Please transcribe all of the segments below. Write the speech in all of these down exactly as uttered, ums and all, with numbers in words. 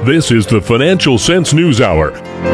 This is the Financial Sense News Hour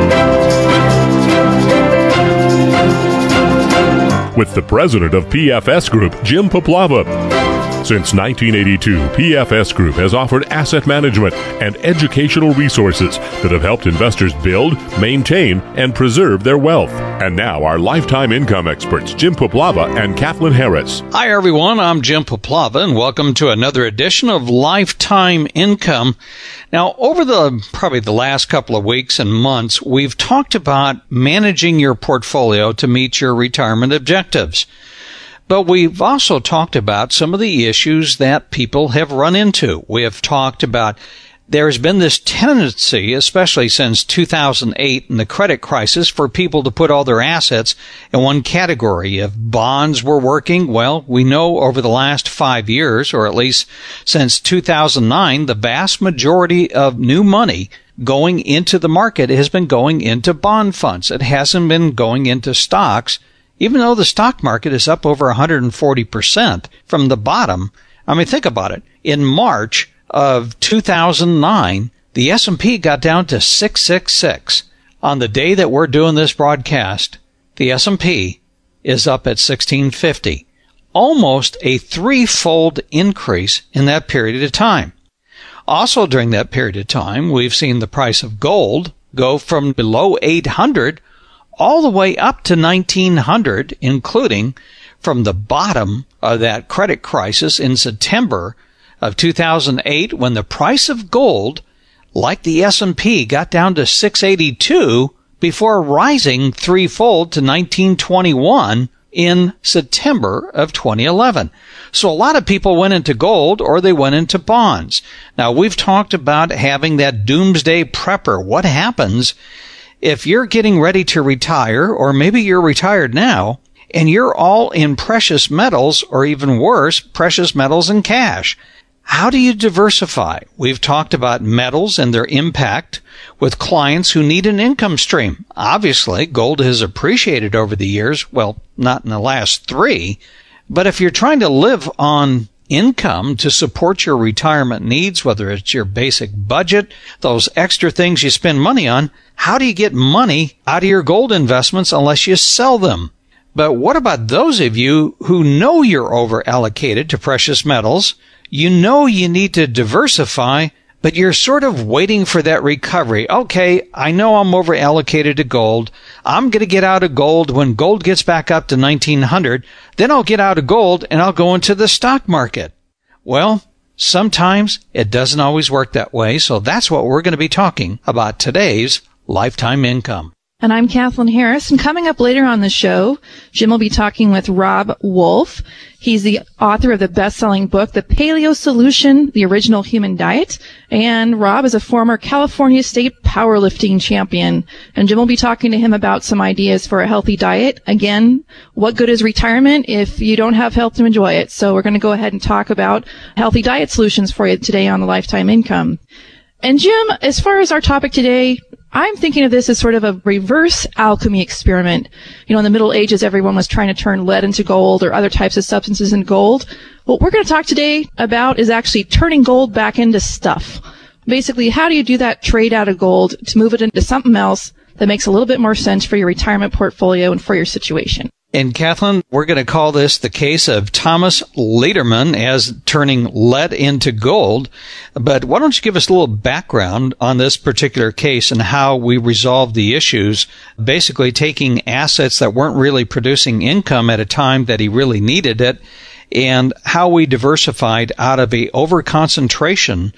with the president of P F S Group, Jim Poplava. Since nineteen eighty-two, P F S Group has offered asset management and educational resources that have helped investors build, maintain, and preserve their wealth. And now our lifetime income experts, Jim Poplava and Kathleen Harris. Hi, everyone. I'm Jim Poplava, and welcome to another edition of Lifetime Income. Now, over the probably the last couple of weeks and months, we've talked about managing your portfolio to meet your retirement objectives. But we've also talked about some of the issues that people have run into. We have talked about there's been this tendency, especially since two thousand eight and the credit crisis, for people to put all their assets in one category. If bonds were working, well, we know over the last five years, or at least since two thousand nine, the vast majority of new money going into the market has been going into bond funds. It hasn't been going into stocks. Even though the stock market is up over one hundred forty percent from the bottom. I mean, think about it. In March of two thousand nine, the S and P got down to six sixty-six. On the day that we're doing this broadcast, the S and P is up at sixteen fifty. Almost a threefold increase in that period of time. Also during that period of time, we've seen the price of gold go from below eight hundred all the way up to nineteen hundred, including from the bottom of that credit crisis in September of two thousand eight, when the price of gold, like the S and P, got down to six eighty-two before rising threefold to nineteen twenty-one in September of twenty eleven. So a lot of people went into gold or they went into bonds. Now, we've talked about having that doomsday prepper. What happens if you're getting ready to retire, or maybe you're retired now, and you're all in precious metals, or even worse, precious metals and cash? How do you diversify? We've talked about metals and their impact with clients who need an income stream. Obviously, gold has appreciated over the years. Well, not in the last three. But if you're trying to live on income to support your retirement needs, whether it's your basic budget, those extra things you spend money on, how do you get money out of your gold investments unless you sell them? But what about those of you who know you're over allocated to precious metals? You know you need to diversify, but you're sort of waiting for that recovery. Okay, I know I'm over allocated to gold. I'm going to get out of gold when gold gets back up to nineteen hundred. Then I'll get out of gold and I'll go into the stock market. Well, sometimes it doesn't always work that way. So that's what we're going to be talking about today's Lifetime Income. And I'm Kathleen Harris, and coming up later on the show, Jim will be talking with Rob Wolf. He's the author of the best-selling book, The Paleo Solution, The Original Human Diet. And Rob is a former California State powerlifting champion. And Jim will be talking to him about some ideas for a healthy diet. Again, what good is retirement if you don't have health to enjoy it? So we're going to go ahead and talk about healthy diet solutions for you today on the Lifetime Income. And Jim, as far as our topic today, I'm thinking of this as sort of a reverse alchemy experiment. You know, in the Middle Ages, everyone was trying to turn lead into gold or other types of substances into gold. What we're going to talk today about is actually turning gold back into stuff. Basically, how do you do that trade out of gold to move it into something else that makes a little bit more sense for your retirement portfolio and for your situation? And Kathleen, we're going to call this the case of Thomas Lederman as turning lead into gold. But why don't you give us a little background on this particular case and how we resolved the issues, basically taking assets that weren't really producing income at a time that he really needed it, and how we diversified out of a overconcentration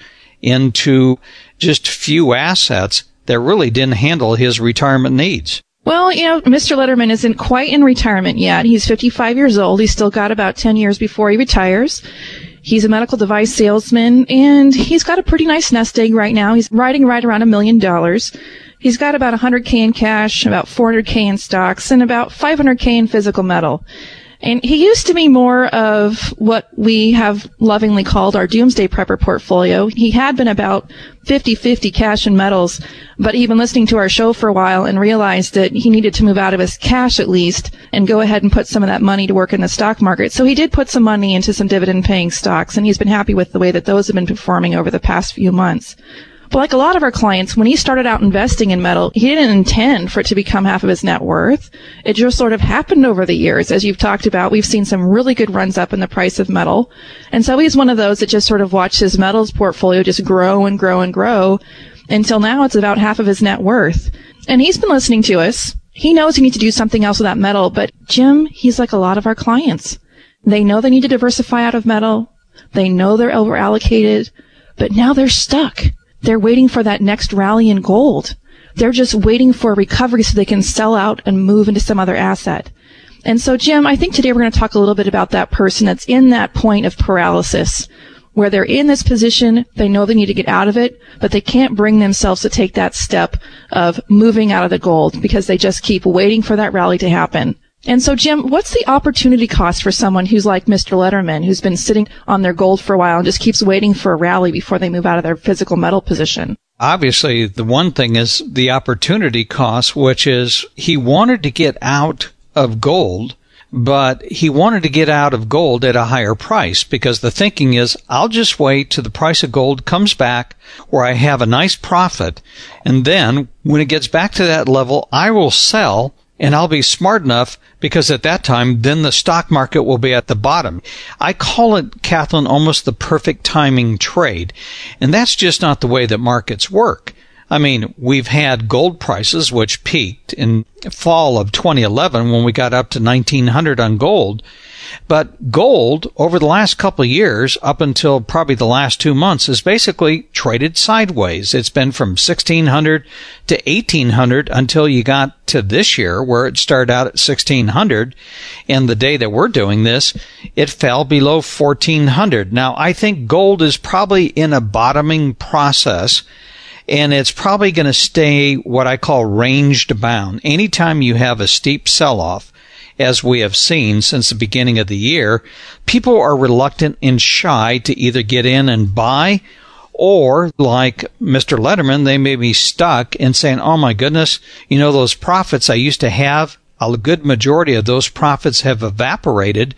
into just few assets that really didn't handle his retirement needs. Well, you know, Mister Lederman isn't quite in retirement yet. He's fifty-five years old. He's still got about ten years before he retires. He's a medical device salesman, and he's got a pretty nice nest egg right now. He's riding right around a million dollars. He's got about one hundred K in cash, about four hundred K in stocks, and about five hundred K in physical metal. And he used to be more of what we have lovingly called our doomsday prepper portfolio. He had been about fifty-fifty cash and metals, but he'd been listening to our show for a while and realized that he needed to move out of his cash at least and go ahead and put some of that money to work in the stock market. So he did put some money into some dividend-paying stocks, and he's been happy with the way that those have been performing over the past few months. But like a lot of our clients, when he started out investing in metal, he didn't intend for it to become half of his net worth. It just sort of happened over the years. As you've talked about, we've seen some really good runs up in the price of metal. And so he's one of those that just sort of watched his metals portfolio just grow and grow and grow until now it's about half of his net worth. And he's been listening to us. He knows he needs to do something else with that metal. But Jim, he's like a lot of our clients. They know they need to diversify out of metal. They know they're over allocated, but now they're stuck. They're waiting for that next rally in gold. They're just waiting for a recovery so they can sell out and move into some other asset. And so, Jim, I think today we're going to talk a little bit about that person that's in that point of paralysis, where they're in this position, they know they need to get out of it, but they can't bring themselves to take that step of moving out of the gold because they just keep waiting for that rally to happen. And so, Jim, what's the opportunity cost for someone who's like Mister Letterman, who's been sitting on their gold for a while and just keeps waiting for a rally before they move out of their physical metal position? Obviously, the one thing is the opportunity cost, which is he wanted to get out of gold, but he wanted to get out of gold at a higher price because the thinking is, I'll just wait till the price of gold comes back where I have a nice profit, and then when it gets back to that level, I will sell. And I'll be smart enough because at that time, then the stock market will be at the bottom. I call it, Kathleen, almost the perfect timing trade. And that's just not the way that markets work. I mean, we've had gold prices, which peaked in fall of twenty eleven when we got up to nineteen hundred on gold. But gold, over the last couple of years, up until probably the last two months, has basically traded sideways. It's been from sixteen hundred to eighteen hundred until you got to this year, where it started out at sixteen hundred. And the day that we're doing this, it fell below fourteen hundred. Now, I think gold is probably in a bottoming process, and it's probably going to stay what I call ranged bound. Anytime you have a steep sell-off, as we have seen since the beginning of the year, people are reluctant and shy to either get in and buy, or like Mister Letterman, they may be stuck in saying, oh my goodness, you know, those profits I used to have, a good majority of those profits have evaporated,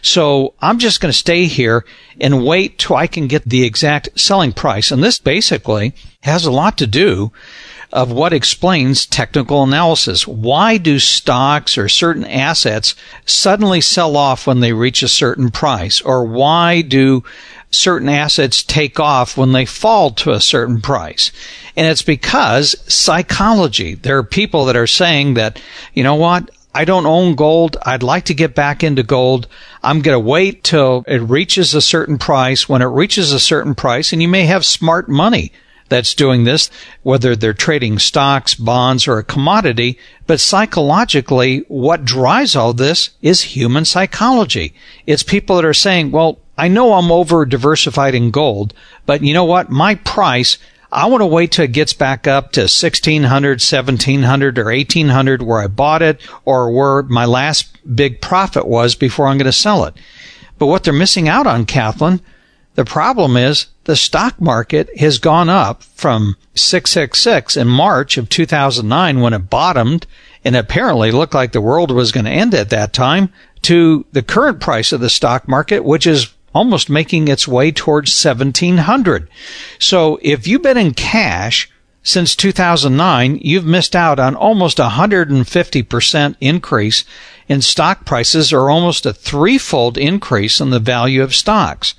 so I'm just going to stay here and wait till I can get the exact selling price. And this basically has a lot to do of what explains technical analysis. Why do stocks or certain assets suddenly sell off when they reach a certain price? Or why do certain assets take off when they fall to a certain price? And it's because psychology. There are people that are saying that, you know what, I don't own gold. I'd like to get back into gold. I'm going to wait till it reaches a certain price. When it reaches a certain price, and you may have smart money that's doing this, whether they're trading stocks, bonds, or a commodity. But psychologically, what drives all this is human psychology. It's people that are saying, well, I know I'm over diversified in gold, but you know what? My price, I want to wait till it gets back up to sixteen hundred, seventeen hundred, or eighteen hundred where I bought it, or where my last big profit was before I'm going to sell it. But what they're missing out on, Kathleen, the problem is the stock market has gone up from six six six in March of two thousand nine when it bottomed and apparently looked like the world was going to end at that time, to the current price of the stock market, which is almost making its way towards seventeen hundred. So if you've been in cash since two thousand nine, you've missed out on almost a one hundred fifty percent increase in stock prices, or almost a threefold increase in the value of stocks.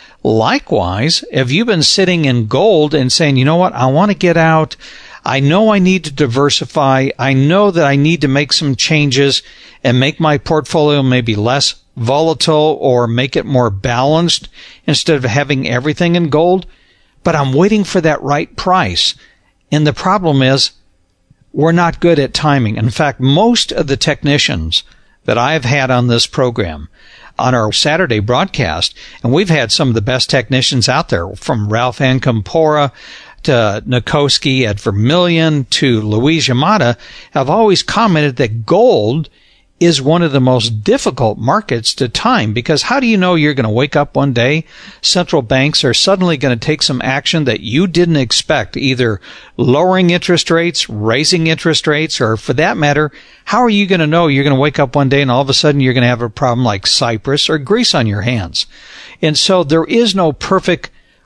Likewise, if you've been sitting in gold and saying, you know what, I want to get out, I know I need to diversify, I know that I need to make some changes and make my portfolio maybe less volatile or make it more balanced instead of having everything in gold, but I'm waiting for that right price. And the problem is, we're not good at timing. In fact, most of the technicians that I've had on this program, on our Saturday broadcast, and we've had some of the best technicians out there, from Ralph Ancampora to Nikoski at Vermilion to Luis Yamada, have always commented that gold is one of the most difficult markets to time, because how do you know you're going to wake up one day, central banks are suddenly going to take some action that you didn't expect, either lowering interest rates, raising interest rates, or for that matter, how are you going to know you're going to wake up one day and all of a sudden you're going to have a problem like Cyprus or Greece on your hands? And so there is no perfect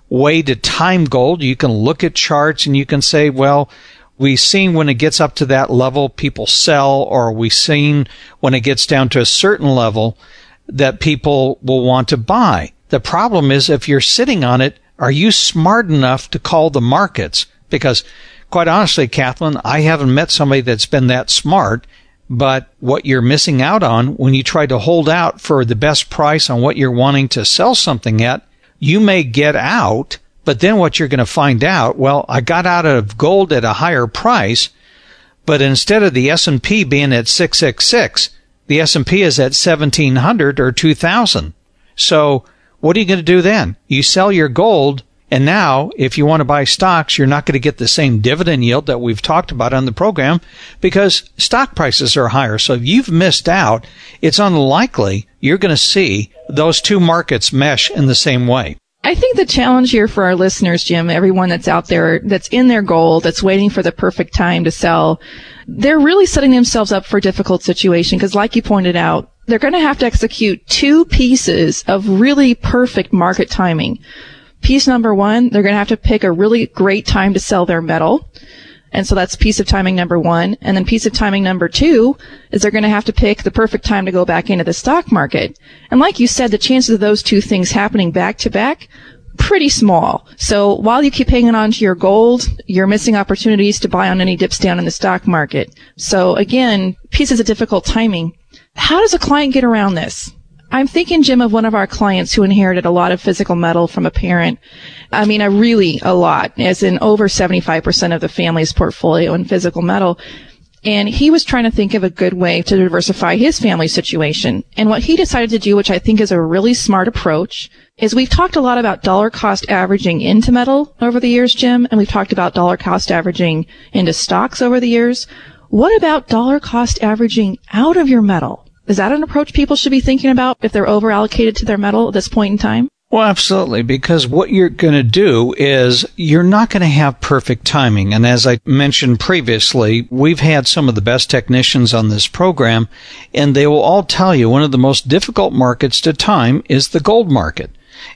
way to time gold. You can look at charts and you can say, well, we've seen when it gets up to that level, people sell, or we've seen when it gets down to a certain level that people will want to buy. The problem is if you're sitting on it, are you smart enough to call the markets? Because quite honestly, Kathleen, I haven't met somebody that's been that smart, but what you're missing out on when you try to hold out for the best price on what you're wanting to sell something at, you may get out, but then what you're going to find out, well, I got out of gold at a higher price, but instead of the S and P being at six six six, the S and P is at seventeen hundred or two thousand. So what are you going to do then? You sell your gold, and now if you want to buy stocks, you're not going to get the same dividend yield that we've talked about on the program because stock prices are higher. So if you've missed out, it's unlikely you're going to see those two markets mesh in the same way. I think the challenge here for our listeners, Jim, everyone that's out there that's in their gold, that's waiting for the perfect time to sell, they're really setting themselves up for a difficult situation because like you pointed out, they're going to have to execute two pieces of really perfect market timing. Piece number one, they're going to have to pick a really great time to sell their metal. And so that's piece of timing number one. And then piece of timing number two is they're going to have to pick the perfect time to go back into the stock market. And like you said, the chances of those two things happening back to back, pretty small. So while you keep hanging on to your gold, you're missing opportunities to buy on any dips down in the stock market. So again, pieces of difficult timing. How does a client get around this? I'm thinking, Jim, of one of our clients who inherited a lot of physical metal from a parent. I mean, a really a lot, as in over seventy-five percent of the family's portfolio in physical metal. And he was trying to think of a good way to diversify his family situation. And what he decided to do, which I think is a really smart approach, is we've talked a lot about dollar cost averaging into metal over the years, Jim, and we've talked about dollar cost averaging into stocks over the years. What about dollar cost averaging out of your metal? Is that an approach people should be thinking about if they're over allocated to their metal at this point in time? Well, absolutely, because what you're going to do is you're not going to have perfect timing. And as I mentioned previously, we've had some of the best technicians on this program, and they will all tell you one of the most difficult markets to time is the gold market.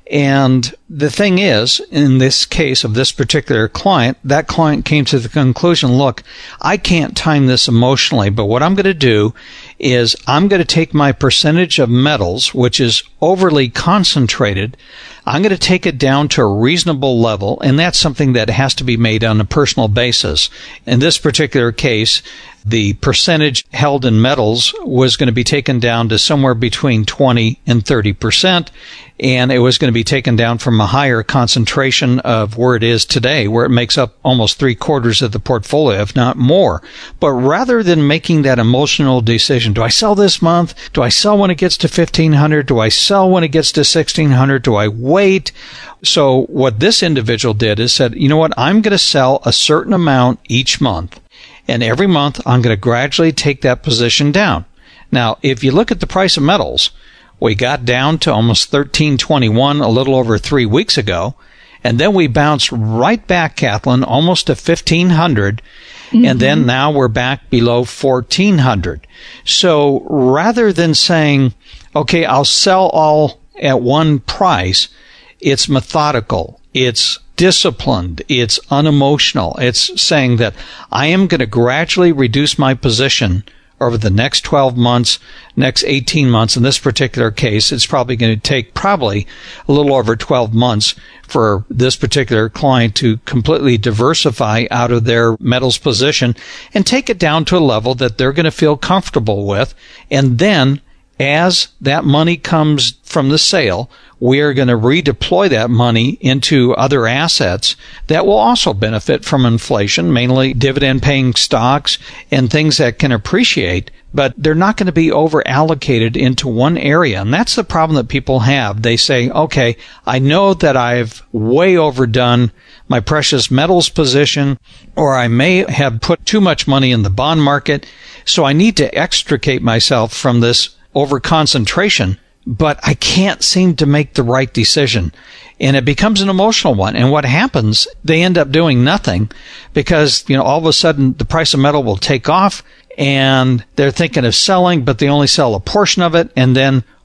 And the thing is, in this case of this particular client, that client came to the conclusion, look, I can't time this emotionally, but what I'm going to do is I'm going to take my percentage of metals, which is overly concentrated, I'm going to take it down to a reasonable level, and that's something that has to be made on a personal basis. In this particular case, the percentage held in metals was going to be taken down to somewhere between twenty and thirty percent, and it was going to be taken down from a higher concentration of where it is today, where it makes up almost three quarters of the portfolio, if not more. But rather than making that emotional decision, do I sell this month? Do I sell when it gets to fifteen hundred? Do I sell when it gets to sixteen hundred? Do I wait? So what this individual did is said, you know what, I'm going to sell a certain amount each month. And every month, I'm going to gradually take that position down. Now, if you look at the price of metals, we got down to almost thirteen twenty-one a little over three weeks ago. And then we bounced right back, Kathleen, almost to fifteen hundred. Mm-hmm. And then now we're back below fourteen hundred. So rather than saying, okay, I'll sell all at one price, it's methodical. It's disciplined. It's unemotional. It's saying that I am going to gradually reduce my position over the next twelve months, next eighteen months. In this particular case, it's probably going to take probably a little over twelve months for this particular client to completely diversify out of their metals position and take it down to a level that they're going to feel comfortable with. And then as that money comes from the sale, we are going to redeploy that money into other assets that will also benefit from inflation, mainly dividend-paying stocks and things that can appreciate, but they're not going to be over-allocated into one area. And that's the problem that people have. They say, okay, I know that I've way overdone my precious metals position, or I may have put too much money in the bond market, so I need to extricate myself from this over-concentration, but I can't seem to make the right decision. And it becomes an emotional one. And what happens, they end up doing nothing because, you know, all of a sudden the price of metal will take off and they're thinking of selling, but they only sell a portion of it. And then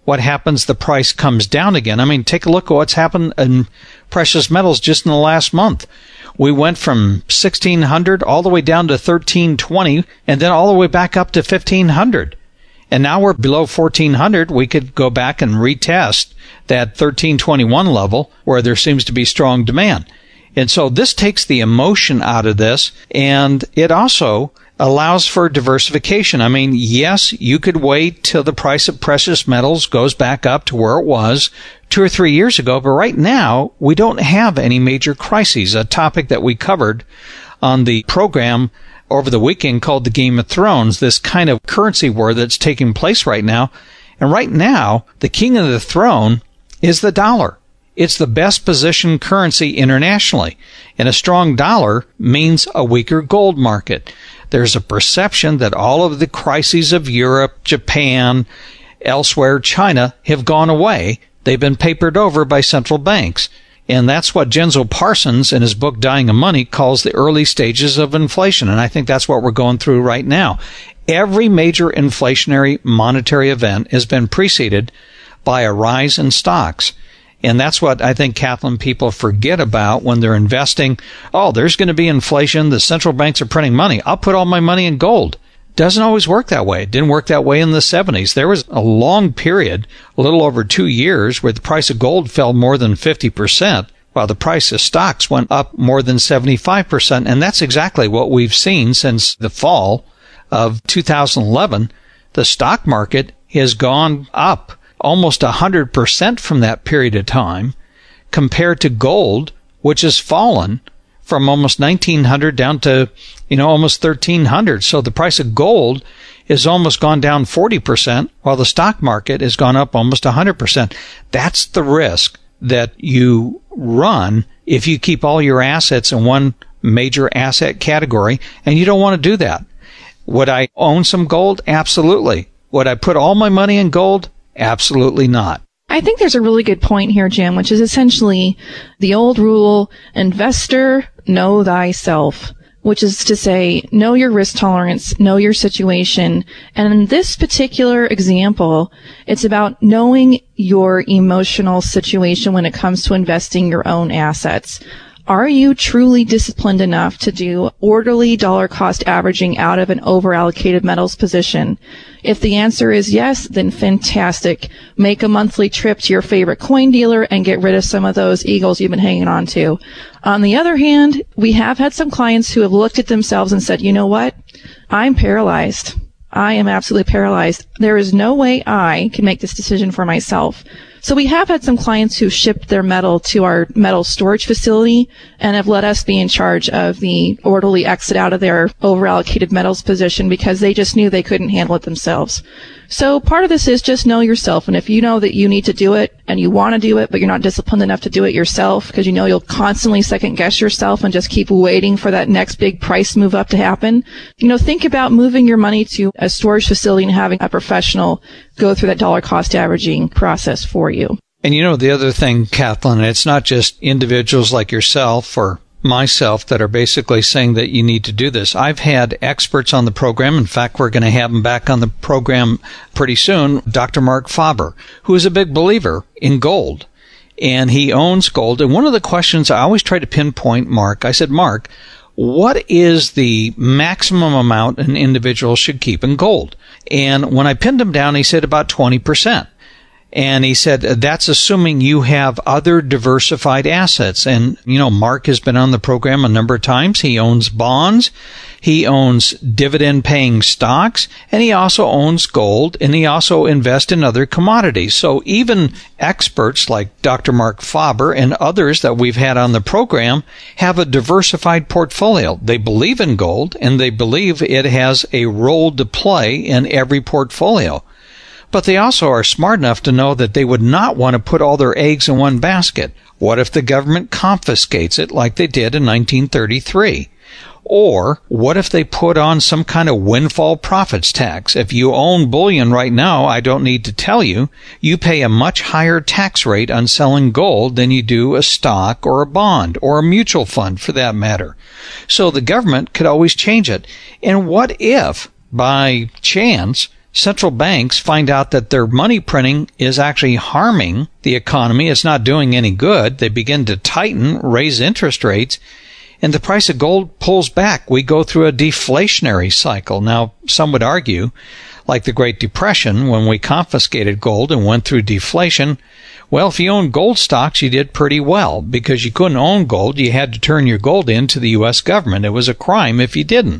what happens? The price comes down again. I mean, take a look at what's happened in precious metals just in the last month. We went from sixteen hundred all the way down to thirteen twenty and then all the way back up to fifteen hundred. And now we're below fourteen hundred. We could go back and retest that thirteen twenty-one level where there seems to be strong demand. And so this takes the emotion out of this, and it also allows for diversification. I mean, yes, you could wait till the price of precious metals goes back up to where it was two or three years ago, but right now we don't have any major crises, a topic that we covered on the program over the weekend called the Game of Thrones, this kind of currency war that's taking place right now. And right now, the king of the throne is the dollar. It's the best positioned currency internationally. And a strong dollar means a weaker gold market. There's a perception that all of the crises of Europe, Japan, elsewhere, China, have gone away. They've been papered over by central banks. And that's what Genzo Parsons, in his book Dying of Money, calls the early stages of inflation. And I think that's what we're going through right now. Every major inflationary monetary event has been preceded by a rise in stocks. And that's what I think, Kathleen, people forget about when they're investing. Oh, there's going to be inflation. The central banks are printing money. I'll put all my money in gold. Doesn't always work that way. It didn't work that way in the seventies. There was a long period, a little over two years, where the price of gold fell more than fifty percent, while the price of stocks went up more than seventy-five percent. And that's exactly what we've seen since the fall of two thousand eleven. The stock market has gone up almost one hundred percent from that period of time, compared to gold, which has fallen from almost nineteen hundred down to, you know, almost thirteen hundred. So the price of gold has almost gone down forty percent, while the stock market has gone up almost one hundred percent. That's the risk that you run if you keep all your assets in one major asset category, and you don't want to do that. Would I own some gold? Absolutely. Would I put all my money in gold? Absolutely not. I think there's a really good point here, Jim, which is essentially the old rule, investor, know thyself, which is to say, know your risk tolerance, know your situation. And in this particular example, it's about knowing your emotional situation when it comes to investing your own assets. Are you truly disciplined enough to do orderly dollar cost averaging out of an overallocated metals position? If the answer is yes, then fantastic. Make a monthly trip to your favorite coin dealer and get rid of some of those eagles you've been hanging on to. On the other hand, we have had some clients who have looked at themselves and said, you know what? I'm paralyzed. I am absolutely paralyzed. There is no way I can make this decision for myself. So we have had some clients who shipped their metal to our metal storage facility and have let us be in charge of the orderly exit out of their overallocated metals position because they just knew they couldn't handle it themselves. So part of this is just know yourself. And if you know that you need to do it and you want to do it, but you're not disciplined enough to do it yourself because you know you'll constantly second guess yourself and just keep waiting for that next big price move up to happen, you know, think about moving your money to a storage facility and having a professional go through that dollar cost averaging process for you. And you know, the other thing, Kathleen, it's not just individuals like yourself or myself that are basically saying that you need to do this. I've had experts on the program. In fact, we're going to have him back on the program pretty soon, Doctor Mark Faber, who is a big believer in gold. And he owns gold. And one of the questions I always try to pinpoint Mark, I said, Mark, what is the maximum amount an individual should keep in gold? And when I pinned him down, he said about twenty percent. And he said, that's assuming you have other diversified assets. And, you know, Mark has been on the program a number of times. He owns bonds. He owns dividend-paying stocks. And he also owns gold. And he also invests in other commodities. So even experts like Doctor Mark Faber and others that we've had on the program have a diversified portfolio. They believe in gold, and they believe it has a role to play in every portfolio. But they also are smart enough to know that they would not want to put all their eggs in one basket. What if the government confiscates it like they did in nineteen thirty-three? Or what if they put on some kind of windfall profits tax? If you own bullion right now, I don't need to tell you, you pay a much higher tax rate on selling gold than you do a stock or a bond or a mutual fund for that matter. So the government could always change it. And what if, by chance, central banks find out that their money printing is actually harming the economy. It's not doing any good. They begin to tighten, raise interest rates, and the price of gold pulls back. We go through a deflationary cycle. Now, some would argue, like the Great Depression, when we confiscated gold and went through deflation, well, if you owned gold stocks, you did pretty well, because you couldn't own gold. You had to turn your gold in to the U S government. It was a crime if you didn't.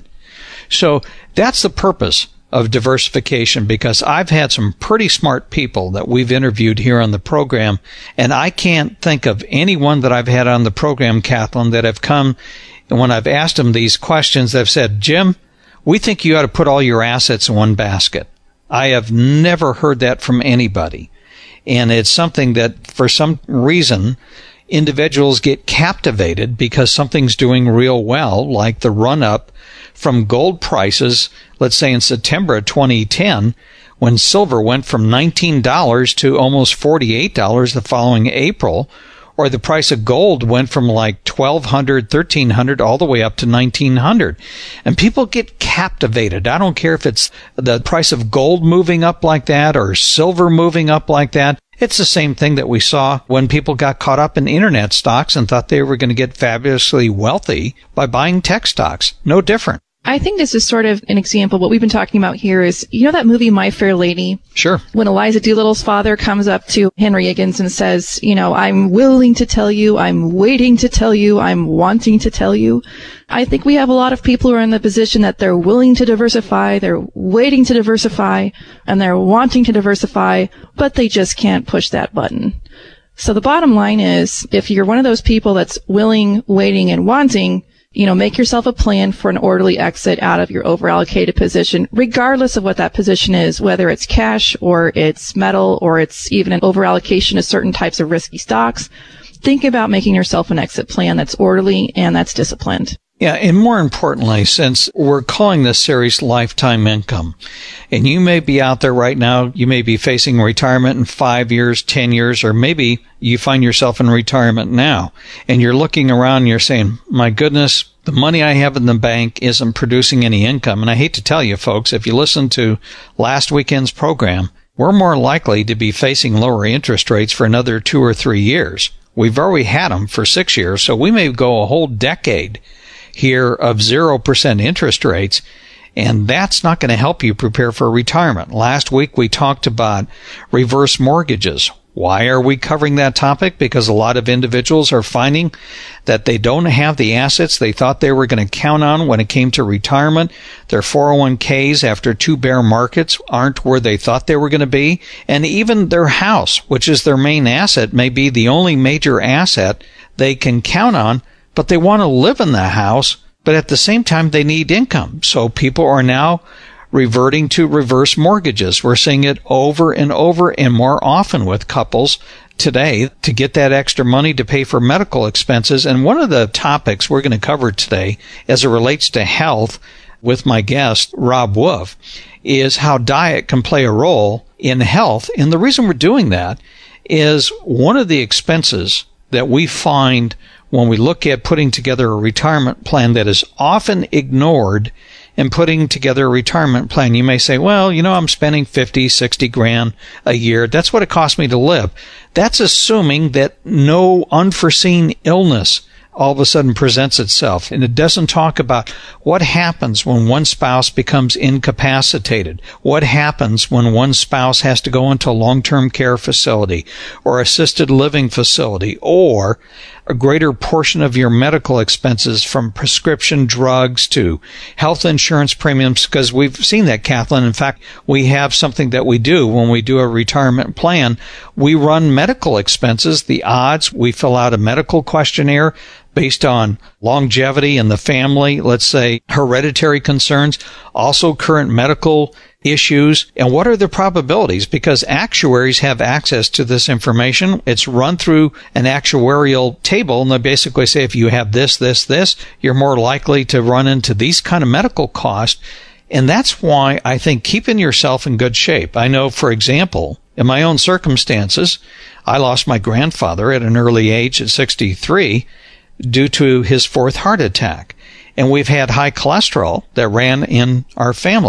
So that's the purpose of diversification, because I've had some pretty smart people that we've interviewed here on the program, and I can't think of anyone that I've had on the program, Kathleen, that have come, and when I've asked them these questions, they've said, Jim, we think you ought to put all your assets in one basket. I have never heard that from anybody. And it's something that, for some reason, individuals get captivated because something's doing real well, like the run-up from gold prices, let's say in September of twenty ten, when silver went from nineteen dollars to almost forty-eight dollars the following April, or the price of gold went from like twelve hundred, thirteen hundred, all the way up to nineteen hundred. And people get captivated. I don't care if it's the price of gold moving up like that or silver moving up like that. It's the same thing that we saw when people got caught up in internet stocks and thought they were going to get fabulously wealthy by buying tech stocks. No different. I think this is sort of an example. What we've been talking about here is, you know that movie My Fair Lady? Sure. When Eliza Doolittle's father comes up to Henry Higgins and says, you know, I'm willing to tell you, I'm waiting to tell you, I'm wanting to tell you. I think we have a lot of people who are in the position that they're willing to diversify, they're waiting to diversify, and they're wanting to diversify, but they just can't push that button. So the bottom line is, if you're one of those people that's willing, waiting, and wanting, you know, make yourself a plan for an orderly exit out of your overallocated position, regardless of what that position is, whether it's cash or it's metal or it's even an overallocation to certain types of risky stocks. Think about making yourself an exit plan that's orderly and that's disciplined. Yeah, and more importantly, since we're calling this series Lifetime Income, and you may be out there right now, you may be facing retirement in five years, ten years, or maybe you find yourself in retirement now, and you're looking around and you're saying, my goodness, the money I have in the bank isn't producing any income. And I hate to tell you, folks, if you listen to last weekend's program, we're more likely to be facing lower interest rates for another two or three years. We've already had them for six years, so we may go a whole decade here of zero percent interest rates, and that's not going to help you prepare for retirement. Last week we talked about reverse mortgages. Why are we covering that topic? Because a lot of individuals are finding that they don't have the assets they thought they were going to count on when it came to retirement. Their four oh one k's after two bear markets aren't where they thought they were going to be. And even their house, which is their main asset, may be the only major asset they can count on, but they want to live in the house, but at the same time they need income. So people are now reverting to reverse mortgages. We're seeing it over and over and more often with couples today to get that extra money to pay for medical expenses. And one of the topics we're going to cover today as it relates to health with my guest, Rob Wolf, is how diet can play a role in health. And the reason we're doing that is one of the expenses that we find when we look at putting together a retirement plan that is often ignored in putting together a retirement plan. You may say, well, you know, I'm spending fifty, sixty grand a year. That's what it costs me to live. That's assuming that no unforeseen illness all of a sudden presents itself. And it doesn't talk about what happens when one spouse becomes incapacitated. What happens when one spouse has to go into a long-term care facility or assisted living facility, or a greater portion of your medical expenses from prescription drugs to health insurance premiums, because we've seen that, Kathleen. In fact, we have something that we do when we do a retirement plan. We run medical expenses, the odds. We fill out a medical questionnaire based on longevity in the family, let's say hereditary concerns, also current medical issues, and what are the probabilities? Because actuaries have access to this information. It's run through an actuarial table, and they basically say if you have this, this, this, you're more likely to run into these kind of medical costs. And that's why I think keeping yourself in good shape. I know, for example, in my own circumstances, I lost my grandfather at an early age at sixty-three due to his fourth heart attack. And we've had high cholesterol that ran in our family.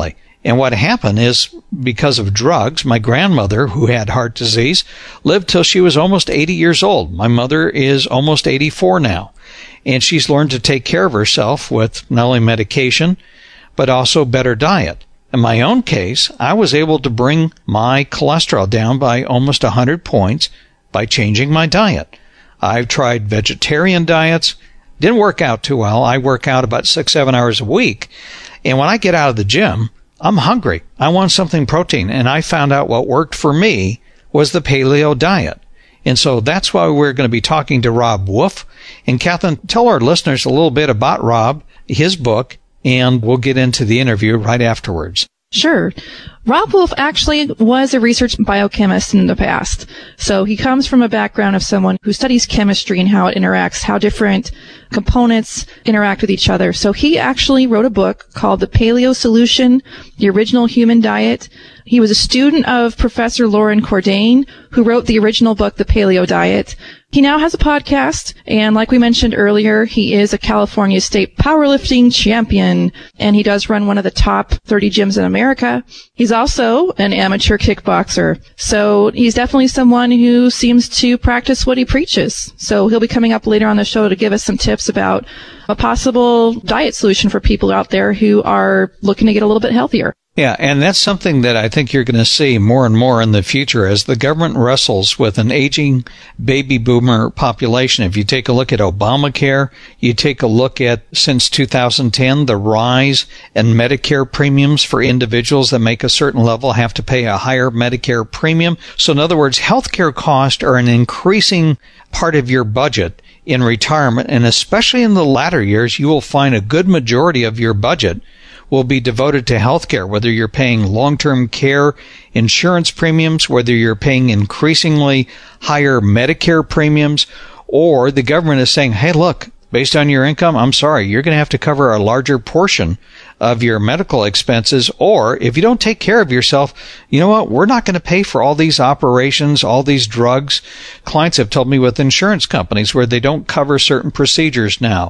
And what happened is, because of drugs, my grandmother, who had heart disease, lived till she was almost eighty years old. My mother is almost eighty-four now. And she's learned to take care of herself with not only medication, but also better diet. In my own case, I was able to bring my cholesterol down by almost one hundred points by changing my diet. I've tried vegetarian diets. Didn't work out too well. I work out about six, seven hours a week. And when I get out of the gym, I'm hungry. I want something protein. And I found out what worked for me was the paleo diet. And so that's why we're going to be talking to Robb Wolf. And Kathleen, tell our listeners a little bit about Robb, his book, and we'll get into the interview right afterwards. Sure. Robb Wolf actually was a research biochemist in the past. So he comes from a background of someone who studies chemistry and how it interacts, how different components interact with each other. So he actually wrote a book called The Paleo Solution, The Original Human Diet. He was a student of Professor Loren Cordain, who wrote the original book, The Paleo Diet. He now has a podcast, and like we mentioned earlier, he is a California State powerlifting champion, and he does run one of the top thirty gyms in America. He's also an amateur kickboxer, so he's definitely someone who seems to practice what he preaches. So he'll be coming up later on the show to give us some tips about a possible diet solution for people out there who are looking to get a little bit healthier. Yeah, and that's something that I think you're going to see more and more in the future as the government wrestles with an aging baby boomer population. If you take a look at Obamacare, you take a look at, since two thousand ten, the rise in Medicare premiums for individuals that make a certain level have to pay a higher Medicare premium. So in other words, healthcare costs are an increasing part of your budget in retirement, and especially in the latter years, you will find a good majority of your budget will be devoted to healthcare, whether you're paying long-term care insurance premiums, whether you're paying increasingly higher Medicare premiums, or the government is saying, hey, look, based on your income, I'm sorry, you're going to have to cover a larger portion of your medical expenses, or if you don't take care of yourself, you know what, we're not going to pay for all these operations, all these drugs. Clients have told me with insurance companies where they don't cover certain procedures now,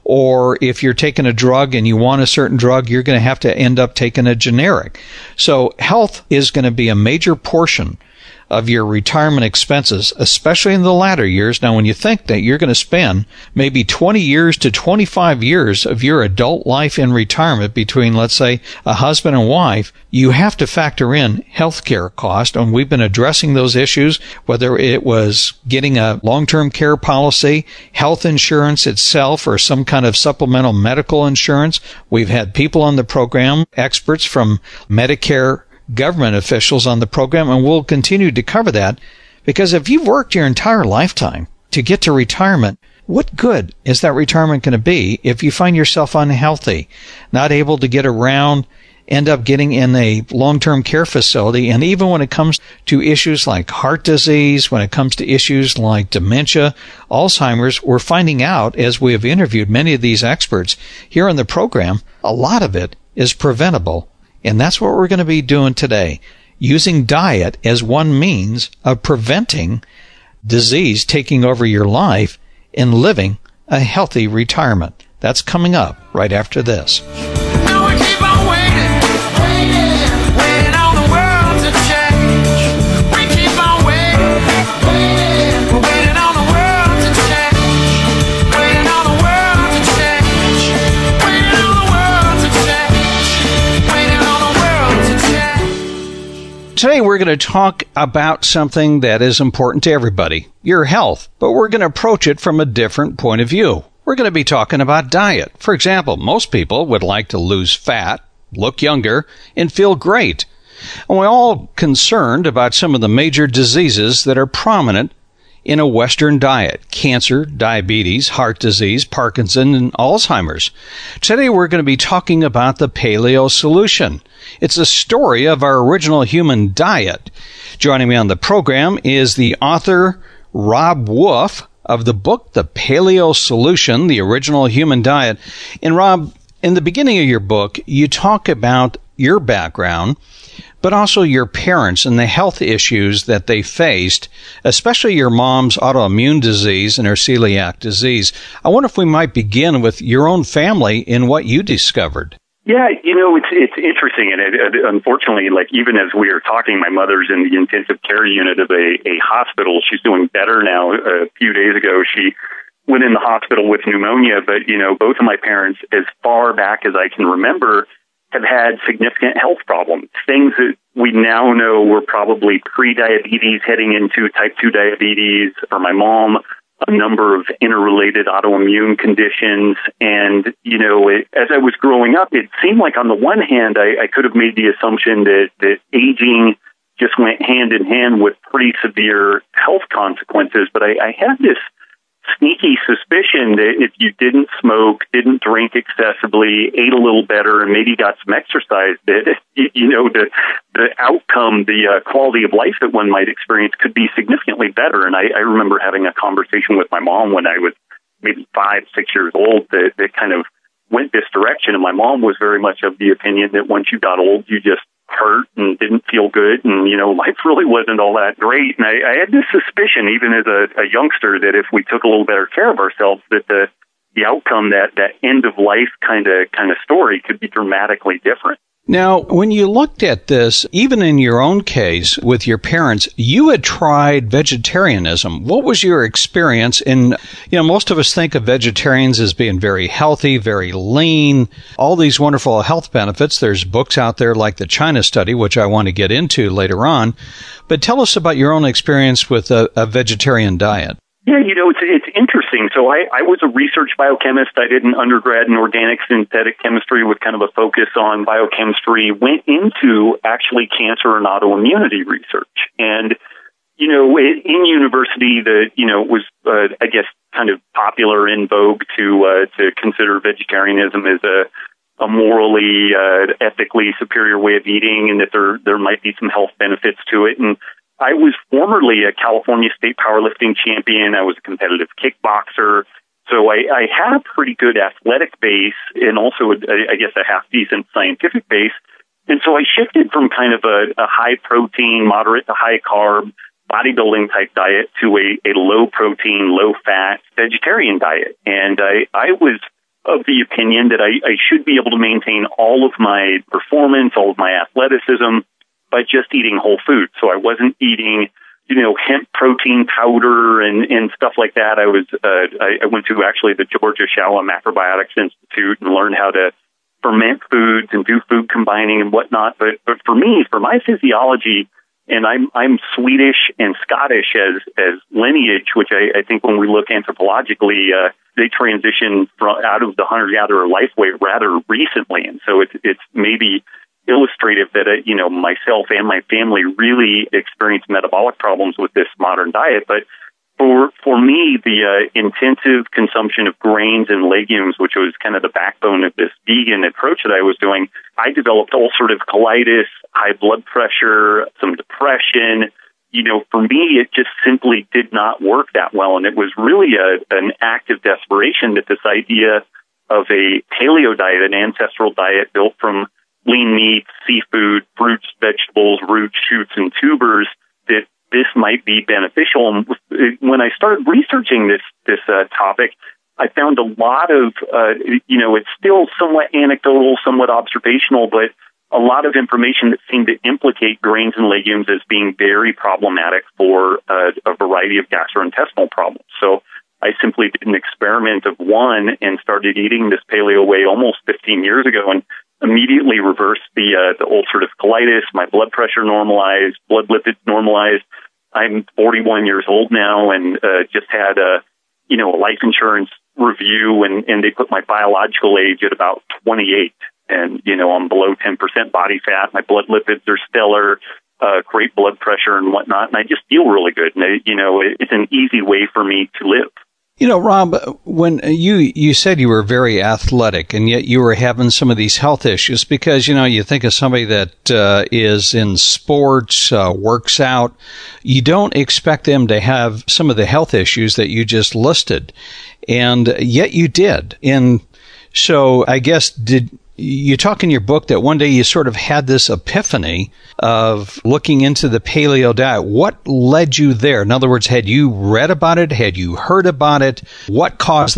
or if you're taking a drug and you want a certain drug, you're going to have to end up taking a generic. So health is going to be a major portion of your retirement expenses, especially in the latter years. Now, when you think that you're going to spend maybe twenty years to twenty-five years of your adult life in retirement between, let's say, a husband and wife, you have to factor in healthcare cost. And we've been addressing those issues, whether it was getting a long-term care policy, health insurance itself, or some kind of supplemental medical insurance. We've had people on the program, experts from Medicare, government officials on the program, and we'll continue to cover that, because if you've worked your entire lifetime to get to retirement, what good is that retirement going to be if you find yourself unhealthy, not able to get around, end up getting in a long-term care facility? And even when it comes to issues like heart disease, when it comes to issues like dementia, Alzheimer's, we're finding out, as we have interviewed many of these experts here on the program, a lot of it is preventable. And that's what we're going to be doing today, using diet as one means of preventing disease taking over your life and living a healthy retirement. That's coming up right after this. Now we keep on waiting, waiting, waiting on the world to change. We keep on waiting, waiting, we're waiting on the world to change. Waiting on the world to change. Waiting on the world to change. Waiting on the world to change. Today we're going to talk about something that is important to everybody, your health, but we're going to approach it from a different point of view. We're going to be talking about diet. For example, most people would like to lose fat, look younger, and feel great. And we're all concerned about some of the major diseases that are prominent in a Western diet: cancer, diabetes, heart disease, Parkinson's, and Alzheimer's. Today we're going to be talking about the Paleo Solution. It's a story of our original human diet. Joining me on the program is the author, Robb Wolf, of the book, The Paleo Solution, The Original Human Diet. And Robb, in the beginning of your book, you talk about your background, but also your parents and the health issues that they faced, especially your mom's autoimmune disease and her celiac disease. I wonder if we might begin with your own family and what you discovered. Yeah, you know, it's it's interesting, and it, it, unfortunately, like even as we are talking, my mother's in the intensive care unit of a, a hospital. She's doing better now. A few days ago, she went in the hospital with pneumonia, but, you know, both of my parents, as far back as I can remember, have had significant health problems, things that we now know were probably pre-diabetes heading into type two diabetes. For my mom, a number of interrelated autoimmune conditions. And, you know, it, as I was growing up, it seemed like on the one hand, I, I could have made the assumption that, that aging just went hand in hand with pretty severe health consequences. But I, I had this sneaky suspicion that if you didn't smoke, didn't drink excessively, ate a little better, and maybe got some exercise, that, you know, the the outcome, the uh, quality of life that one might experience could be significantly better. And I, I remember having a conversation with my mom when I was maybe five, six years old that, that kind of went this direction. And my mom was very much of the opinion that once you got old, you just hurt and didn't feel good, and, you know, life really wasn't all that great. And I, I had this suspicion, even as a, a youngster, that if we took a little better care of ourselves, that the the outcome, that that end of life kind of kind of story, could be dramatically different. Now, when you looked at this, even in your own case with your parents, you had tried vegetarianism. What was your experience? And, you know, most of us think of vegetarians as being very healthy, very lean, all these wonderful health benefits. There's books out there like the China Study, which I want to get into later on. But tell us about your own experience with a, a vegetarian diet. Yeah, you know, it's it's interesting. So I, I was a research biochemist. I did an undergrad in organic synthetic chemistry with kind of a focus on biochemistry, went into actually cancer and autoimmunity research. And, you know, in university, the, you know, it was, uh, I guess, kind of popular, in vogue to uh, to consider vegetarianism as a, a morally, uh, ethically superior way of eating, and that there there might be some health benefits to it. And I was formerly a California state powerlifting champion. I was a competitive kickboxer. So I, I had a pretty good athletic base, and also, a, I guess, a half-decent scientific base. And so I shifted from kind of a, a high-protein, moderate to high-carb, bodybuilding-type diet to a, a low-protein, low-fat vegetarian diet. And I, I was of the opinion that I, I should be able to maintain all of my performance, all of my athleticism, by just eating whole food. So I wasn't eating, you know, hemp protein powder and, and stuff like that. I was, uh, I, I went to actually the Georgia Shala Macrobiotics Institute and learned how to ferment foods and do food combining and whatnot. But, but for me, for my physiology, and I'm, I'm Swedish and Scottish as, as lineage, which I, I think when we look anthropologically, uh, they transitioned from out of the hunter-gatherer life way rather recently. And so it's, it's maybe illustrative that, uh, you know, myself and my family really experienced metabolic problems with this modern diet. But for for me, the uh, intensive consumption of grains and legumes, which was kind of the backbone of this vegan approach that I was doing, I developed ulcerative colitis, high blood pressure, some depression. You know, for me, it just simply did not work that well. And it was really a, an act of desperation that this idea of a paleo diet, an ancestral diet built from lean meat, seafood, fruits, vegetables, roots, shoots, and tubers, that this might be beneficial. And when I started researching this this uh, topic, I found a lot of, uh, you know, it's still somewhat anecdotal, somewhat observational, but a lot of information that seemed to implicate grains and legumes as being very problematic for uh, a variety of gastrointestinal problems. So I simply did an experiment of one and started eating this paleo way almost fifteen years ago, and immediately reversed the uh, the ulcerative colitis. My blood pressure normalized, blood lipids normalized. I'm forty-one years old now, and uh, just had a you know a life insurance review, and, and they put my biological age at about twenty-eight, and you know I'm below ten percent body fat. My blood lipids are stellar, uh, great blood pressure and whatnot, and I just feel really good. And I, you know it, it's an easy way for me to live. You know, Rob, when you, you said you were very athletic, and yet you were having some of these health issues because, you know, you think of somebody that uh, is in sports, uh, works out, you don't expect them to have some of the health issues that you just listed, and yet you did. And so I guess did you talk in your book that one day you sort of had this epiphany of looking into the paleo diet. What led you there? In other words, had you read about it? Had you heard about it? What caused that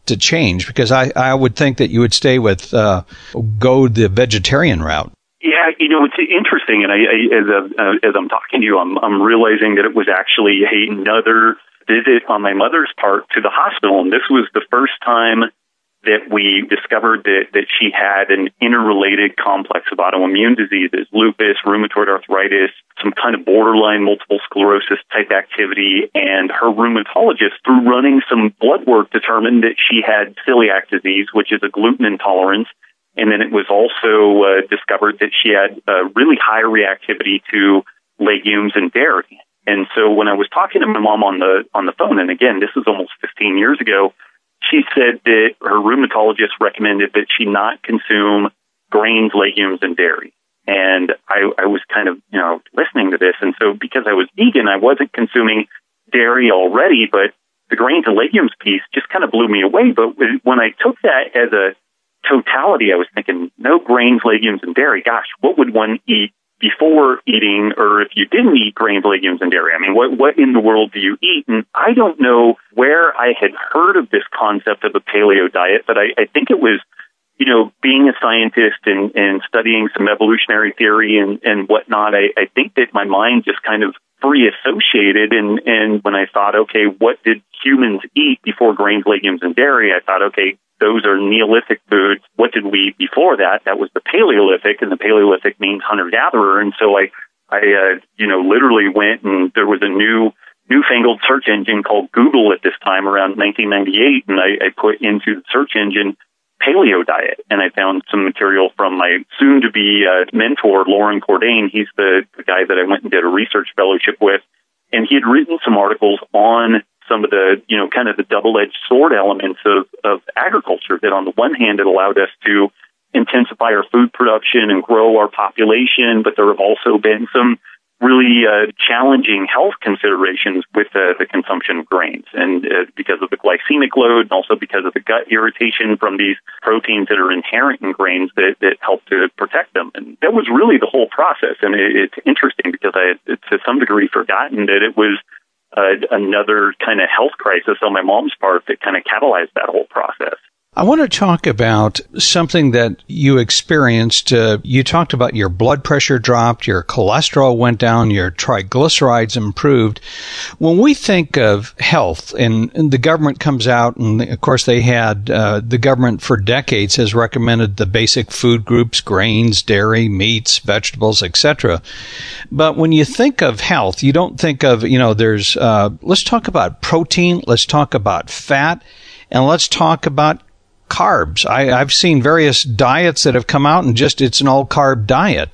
to change? Because I, I would think that you would stay with, uh, go the vegetarian route. Yeah, you know, it's interesting, and I, I as, uh, as I'm talking to you, I'm, I'm realizing that it was actually another visit on my mother's part to the hospital, and this was the first time that we discovered that, that she had an interrelated complex of autoimmune diseases, lupus, rheumatoid arthritis, some kind of borderline multiple sclerosis type activity, and her rheumatologist, through running some blood work, determined that she had celiac disease, which is a gluten intolerance. And then it was also uh, discovered that she had a really high reactivity to legumes and dairy. And so when I was talking to my mom on the on the phone, and again, this is almost fifteen years ago, she said that her rheumatologist recommended that she not consume grains, legumes, and dairy. And I, I was kind of, you know, listening to this. And so because I was vegan, I wasn't consuming dairy already, but the grains and legumes piece just kind of blew me away. But when I took that as a totality, I was thinking, no grains, legumes, and dairy. Gosh, what would one eat before eating, or if you didn't eat grains, legumes, and dairy? I mean, what what in the world do you eat? And I don't know where I had heard of this concept of a paleo diet, but I, I think it was, you know, being a scientist and, and studying some evolutionary theory and, and whatnot, I, I think that my mind just kind of free associated. And, and when I thought, okay, what did humans eat before grains, legumes, and dairy? I thought, okay, those are Neolithic foods. What did we eat before that? That was the Paleolithic, and the Paleolithic means hunter-gatherer. And so I, I, uh, you know, literally went, and there was a new, newfangled search engine called Google at this time around nineteen ninety-eight, and I, I put into the search engine paleo diet, and I found some material from my soon-to-be uh, mentor, Loren Cordain. He's the, the guy that I went and did a research fellowship with, and he had written some articles on some of the, you know, kind of the double-edged sword elements of, of agriculture, that on the one hand, it allowed us to intensify our food production and grow our population, but there have also been some really uh, challenging health considerations with uh, the consumption of grains, and uh, because of the glycemic load, and also because of the gut irritation from these proteins that are inherent in grains that, that help to protect them. And that was really the whole process. And it, it's interesting because I had, to some degree, forgotten that it was Uh, another kind of health crisis on my mom's part that kind of catalyzed that whole process. I want to talk about something that you experienced. Uh, you talked about your blood pressure dropped, your cholesterol went down, your triglycerides improved. When we think of health, and, and the government comes out, and of course they had, uh, the government for decades has recommended the basic food groups, grains, dairy, meats, vegetables, et cetera. But when you think of health, you don't think of, you know, there's, uh, let's talk about protein, let's talk about fat, and let's talk about carbs. I, I've seen various diets that have come out and just it's an all-carb diet.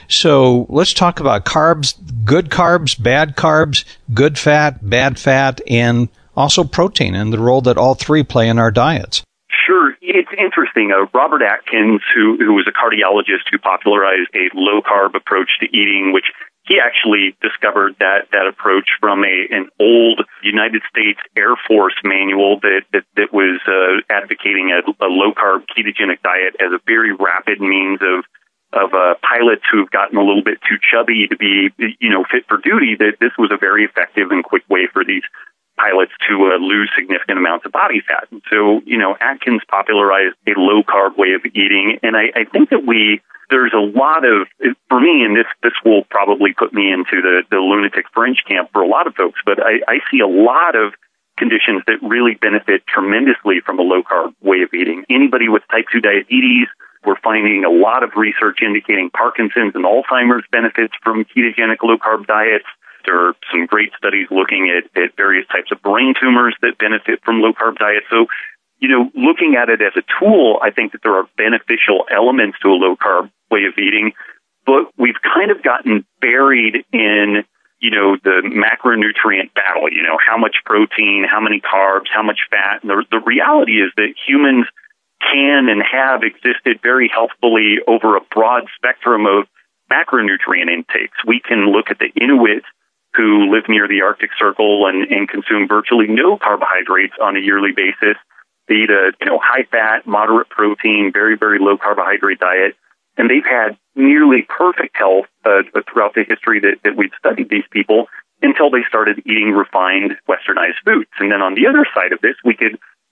So let's talk about carbs, good carbs, bad carbs, good fat, bad fat, and also protein and the role that all three play in our diets. Sure. It's interesting. Uh, Robert Atkins, who, who was a cardiologist who popularized a low-carb approach to eating, which he actually discovered that, that approach from a an old United States Air Force manual that, that, that was uh, advocating a, a low-carb ketogenic diet as a very rapid means of of uh, pilots who've gotten a little bit too chubby to be, you know, fit for duty, that this was a very effective and quick way for these pilots to uh, lose significant amounts of body fat. And so, you know, Atkins popularized a low-carb way of eating, and I, I think that we there's a lot of, for me, and this, this will probably put me into the, the lunatic fringe camp for a lot of folks, but I, I see a lot of conditions that really benefit tremendously from a low-carb way of eating. Anybody with type two diabetes, we're finding a lot of research indicating Parkinson's and Alzheimer's benefits from ketogenic low-carb diets. There are some great studies looking at, at various types of brain tumors that benefit from low-carb diets. So, you know, looking at it as a tool, I think that there are beneficial elements to a low-carb way of eating, but we've kind of gotten buried in, you know, the macronutrient battle, you know, how much protein, how many carbs, how much fat. And the, the reality is that humans can and have existed very healthfully over a broad spectrum of macronutrient intakes. We can look at the Inuit who live near the Arctic Circle and, and consume virtually no carbohydrates on a yearly basis. They eat a, you know, high-fat, moderate protein, very, very low carbohydrate diet, and they've had nearly perfect health uh, throughout the history that, that we've studied these people until they started eating refined, westernized foods. And then on the other side of this, we could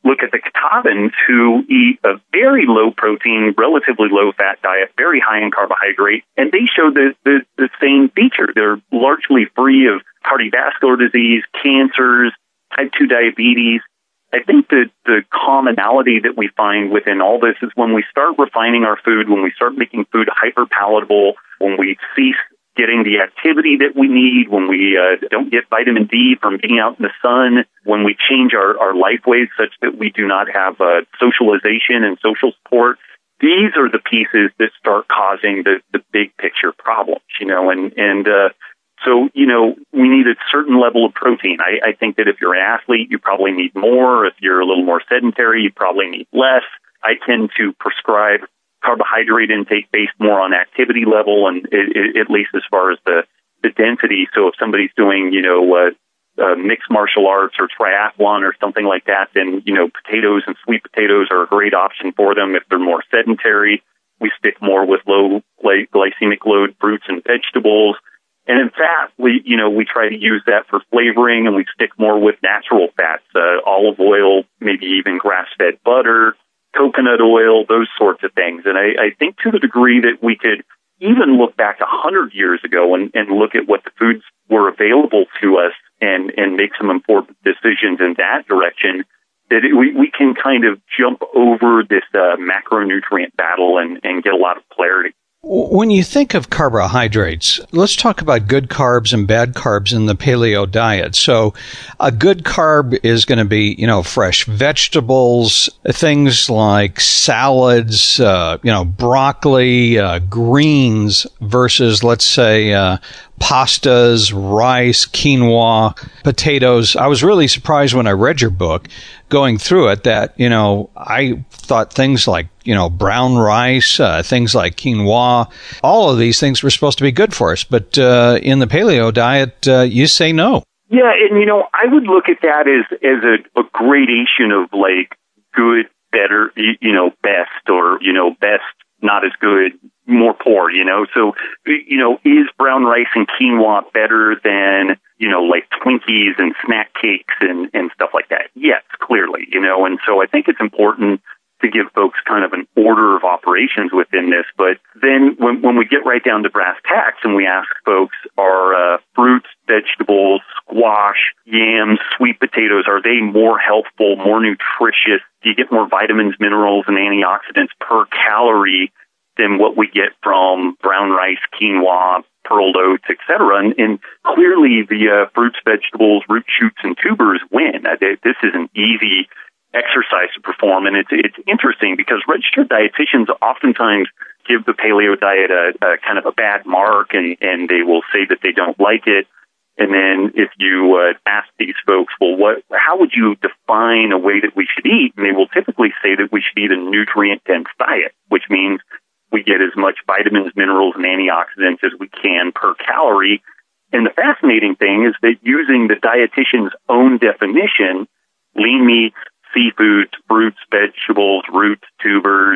look at the Catawbans who eat a very low protein, relatively low fat diet, very high in carbohydrate, and they show the, the, the same feature. They're largely free of cardiovascular disease, cancers, type two diabetes. I think that the commonality that we find within all this is when we start refining our food, when we start making food hyper palatable, when we cease getting the activity that we need, when we uh, don't get vitamin D from being out in the sun, when we change our, our life ways such that we do not have uh, socialization and social support, these are the pieces that start causing the, the big picture problems, you know, and, and uh, so, you know, we need a certain level of protein. I, I think that if you're an athlete, you probably need more. If you're a little more sedentary, you probably need less. I tend to prescribe carbohydrate intake based more on activity level and it, it, at least as far as the, the density. So if somebody's doing, you know, uh, uh, mixed martial arts or triathlon or something like that, then, you know, potatoes and sweet potatoes are a great option for them. If they're more sedentary, we stick more with low gly- glycemic load fruits and vegetables. And in fat, we, you know, we try to use that for flavoring and we stick more with natural fats, uh, olive oil, maybe even grass-fed butter, coconut oil, those sorts of things. And I, I think to the degree that we could even look back a hundred years ago and, and look at what the foods were available to us and, and make some important decisions in that direction, that it, we, we can kind of jump over this uh, macronutrient battle and, and get a lot of clarity. When you think of carbohydrates, let's talk about good carbs and bad carbs in the paleo diet. So a good carb is going to be, you know, fresh vegetables, things like salads, uh, you know, broccoli, uh, greens versus, let's say, uh, pastas, rice, quinoa, potatoes. I was really surprised when I read your book going through it that, you know, I thought things like, you know, brown rice, uh, things like quinoa, all of these things were supposed to be good for us. But uh, in the paleo diet, uh, you say no. Yeah, and, you know, I would look at that as, as a, a gradation of, like, good, better, you, you know, best, or, you know, best, not as good, more poor, you know. So, you know, is brown rice and quinoa better than, you know, like Twinkies and snack cakes and, and stuff like that? Yes, clearly, you know. And so I think it's important to give folks kind of an order of operations within this. But then when, when we get right down to brass tacks and we ask folks, are uh, fruits, vegetables, squash, yams, sweet potatoes, are they more healthful, more nutritious? Do you get more vitamins, minerals, and antioxidants per calorie than what we get from brown rice, quinoa, pearl oats, et cetera? And, and clearly the uh, fruits, vegetables, root shoots, and tubers win. Uh, they, this is an easy exercise to perform, and it's it's interesting because registered dietitians oftentimes give the paleo diet a, a kind of a bad mark, and, and they will say that they don't like it. And then if you uh, ask these folks, well, what, how would you define a way that we should eat? And they will typically say that we should eat a nutrient-dense diet, which means we get as much vitamins, minerals, and antioxidants as we can per calorie. And the fascinating thing is that using the dietitian's own definition, lean meats, seafoods, fruits, vegetables, roots, tubers,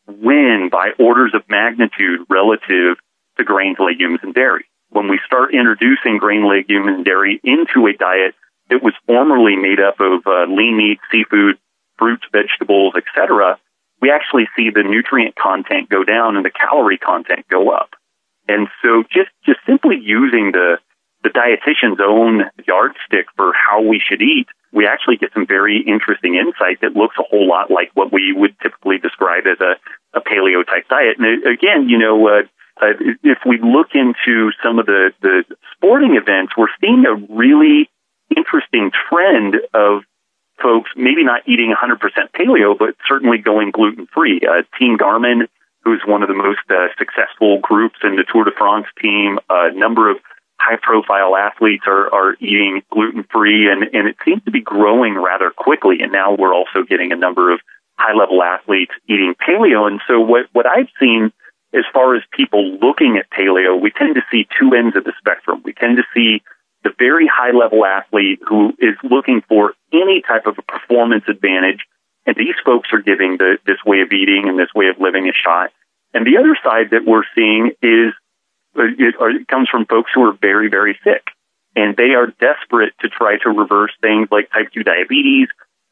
win by orders of magnitude relative to grains, legumes, and dairy. When we start introducing grain, legume, and dairy into a diet that was formerly made up of uh, lean meat, seafood, fruits, vegetables, et cetera, we actually see the nutrient content go down and the calorie content go up. And so just, just simply using the, the dietitian's own yardstick for how we should eat, we actually get some very interesting insight that looks a whole lot like what we would typically describe as a, a paleo-type diet. And again, you know, uh, uh, if we look into some of the, the sporting events, we're seeing a really interesting trend of folks maybe not eating one hundred percent paleo, but certainly going gluten-free. Uh, Team Garmin, who's one of the most uh, successful groups in the Tour de France team, a number of high-profile athletes are, are eating gluten-free, and, and it seems to be growing rather quickly. And now we're also getting a number of high-level athletes eating paleo. And so what, what I've seen as far as people looking at paleo, we tend to see two ends of the spectrum. We tend to see the very high-level athlete who is looking for any type of a performance advantage, and these folks are giving the, this way of eating and this way of living a shot. And the other side that we're seeing is It, or it comes from folks who are very, very sick, and they are desperate to try to reverse things like type two diabetes,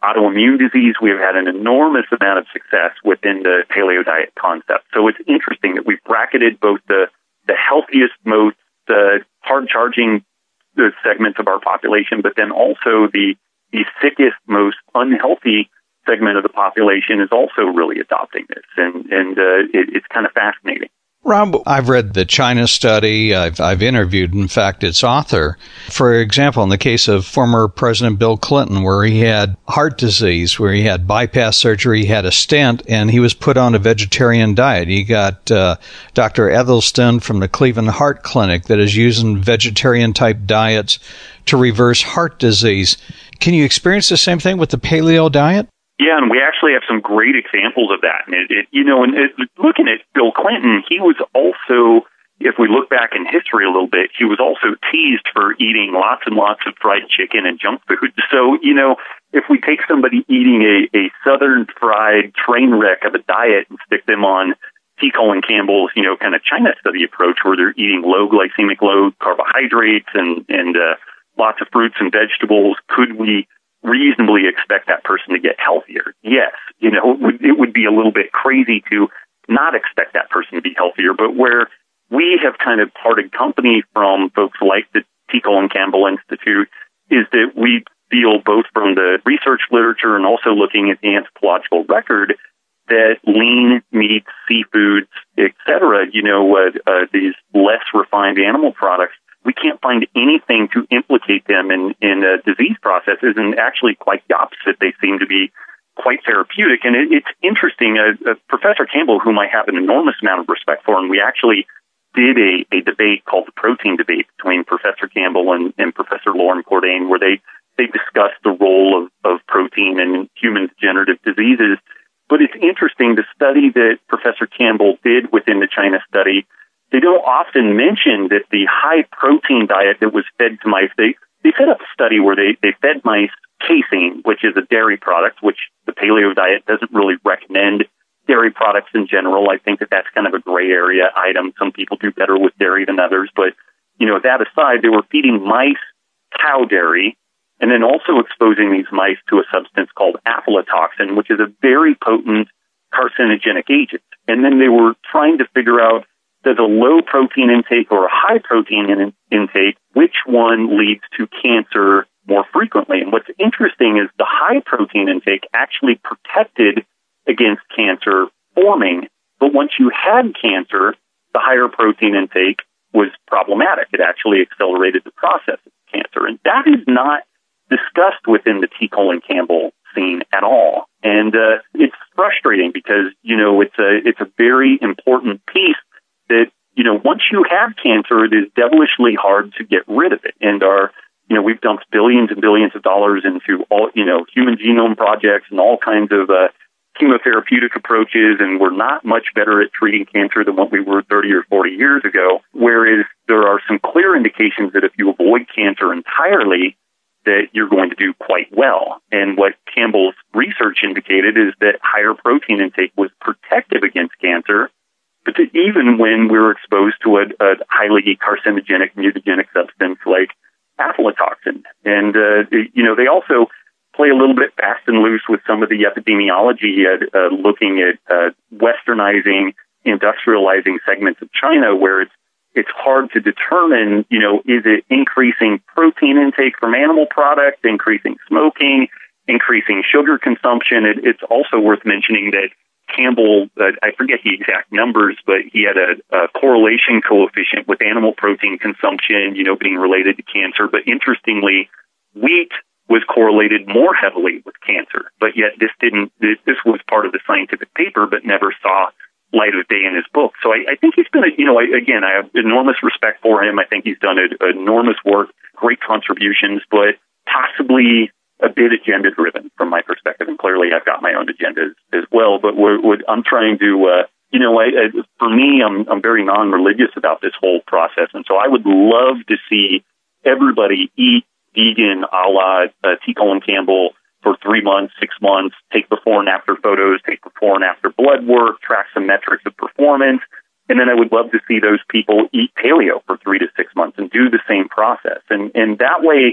autoimmune disease. We have had an enormous amount of success within the paleo diet concept. So it's interesting that we've bracketed both the, the healthiest, most uh, hard-charging uh, segments of our population, but then also the, the sickest, most unhealthy segment of the population is also really adopting this. And, and uh, it, it's kind of fascinating. Rob, I've read the China study. I've, I've interviewed, in fact, its author. For example, in the case of former President Bill Clinton, where he had heart disease, where he had bypass surgery, he had a stent, and he was put on a vegetarian diet. He got uh, Doctor Ethelston from the Cleveland Heart Clinic that is using vegetarian-type diets to reverse heart disease. Can you experience the same thing with the paleo diet? Yeah, and we actually have some great examples of that. And it, it, you know, and it, looking at Bill Clinton, he was also, if we look back in history a little bit, he was also teased for eating lots and lots of fried chicken and junk food. So, you know, if we take somebody eating a, a southern fried train wreck of a diet and stick them on T. Colin Campbell's, you know, kind of China study approach where they're eating low glycemic load carbohydrates and, and uh, lots of fruits and vegetables, could we reasonably expect that person to get healthier? Yes. You know, it would, it would be a little bit crazy to not expect that person to be healthier, but where we have kind of parted company from folks like the T. Colin Campbell Institute is that we feel, both from the research literature and also looking at the anthropological record, that lean meats, seafoods, et cetera, you know, uh, uh, these less refined animal products, we can't find anything to implicate them in, in uh, disease processes, and actually quite the opposite. They seem to be quite therapeutic. And it, it's interesting. Uh, uh, Professor Campbell, whom I have an enormous amount of respect for, and we actually did a, a debate called the Protein Debate between Professor Campbell and, and Professor Lauren Cordain, where they, they discussed the role of, of protein in human degenerative diseases. But it's interesting, the study that Professor Campbell did within the China study, they don't often mention that the high-protein diet that was fed to mice, they, they set up a study where they, they fed mice casein, which is a dairy product, which the paleo diet doesn't really recommend dairy products in general. I think that that's kind of a gray area item. Some people do better with dairy than others. But, you know, that aside, they were feeding mice cow dairy and then also exposing these mice to a substance called aflatoxin, which is a very potent carcinogenic agent. And then they were trying to figure out, does a low protein intake or a high protein in, intake, which one leads to cancer more frequently? And what's interesting is the high protein intake actually protected against cancer forming. But once you had cancer, the higher protein intake was problematic. It actually accelerated the process of cancer. And that is not discussed within the T. Colin Campbell scene at all. And uh, it's frustrating because, you know, it's a, it's a very important piece that, you know, once you have cancer, it is devilishly hard to get rid of it. And our, you know, we've dumped billions and billions of dollars into all, you know, human genome projects and all kinds of uh, chemotherapeutic approaches, and we're not much better at treating cancer than what we were thirty or forty years ago. Whereas there are some clear indications that if you avoid cancer entirely, that you're going to do quite well. And what Campbell's research indicated is that higher protein intake was protective against cancer, but even when we were exposed to a, a highly carcinogenic, mutagenic substance like aflatoxin. And, uh, you know, they also play a little bit fast and loose with some of the epidemiology, uh, uh, looking at uh, westernizing, industrializing segments of China, where it's it's hard to determine, you know, is it increasing protein intake from animal products, increasing smoking, increasing sugar consumption? It, it's also worth mentioning that Campbell, uh, I forget the exact numbers, but he had a, a correlation coefficient with animal protein consumption, you know, being related to cancer. But interestingly, wheat was correlated more heavily with cancer. But yet this didn't, this, this was part of the scientific paper, but never saw light of day in his book. So I, I think he's been, a, you know, I, again, I have enormous respect for him. I think he's done a, a enormous work, great contributions, but possibly a bit agenda-driven from my perspective, and clearly I've got my own agendas as well. But what, what I'm trying to, uh, you know, I, I, for me, I'm, I'm very non-religious about this whole process, and so I would love to see everybody eat vegan a la uh, T. Colin Campbell for three months, six months, take before and after photos, take before and after blood work, track some metrics of performance, and then I would love to see those people eat paleo for three to six months and do the same process. And, and that way,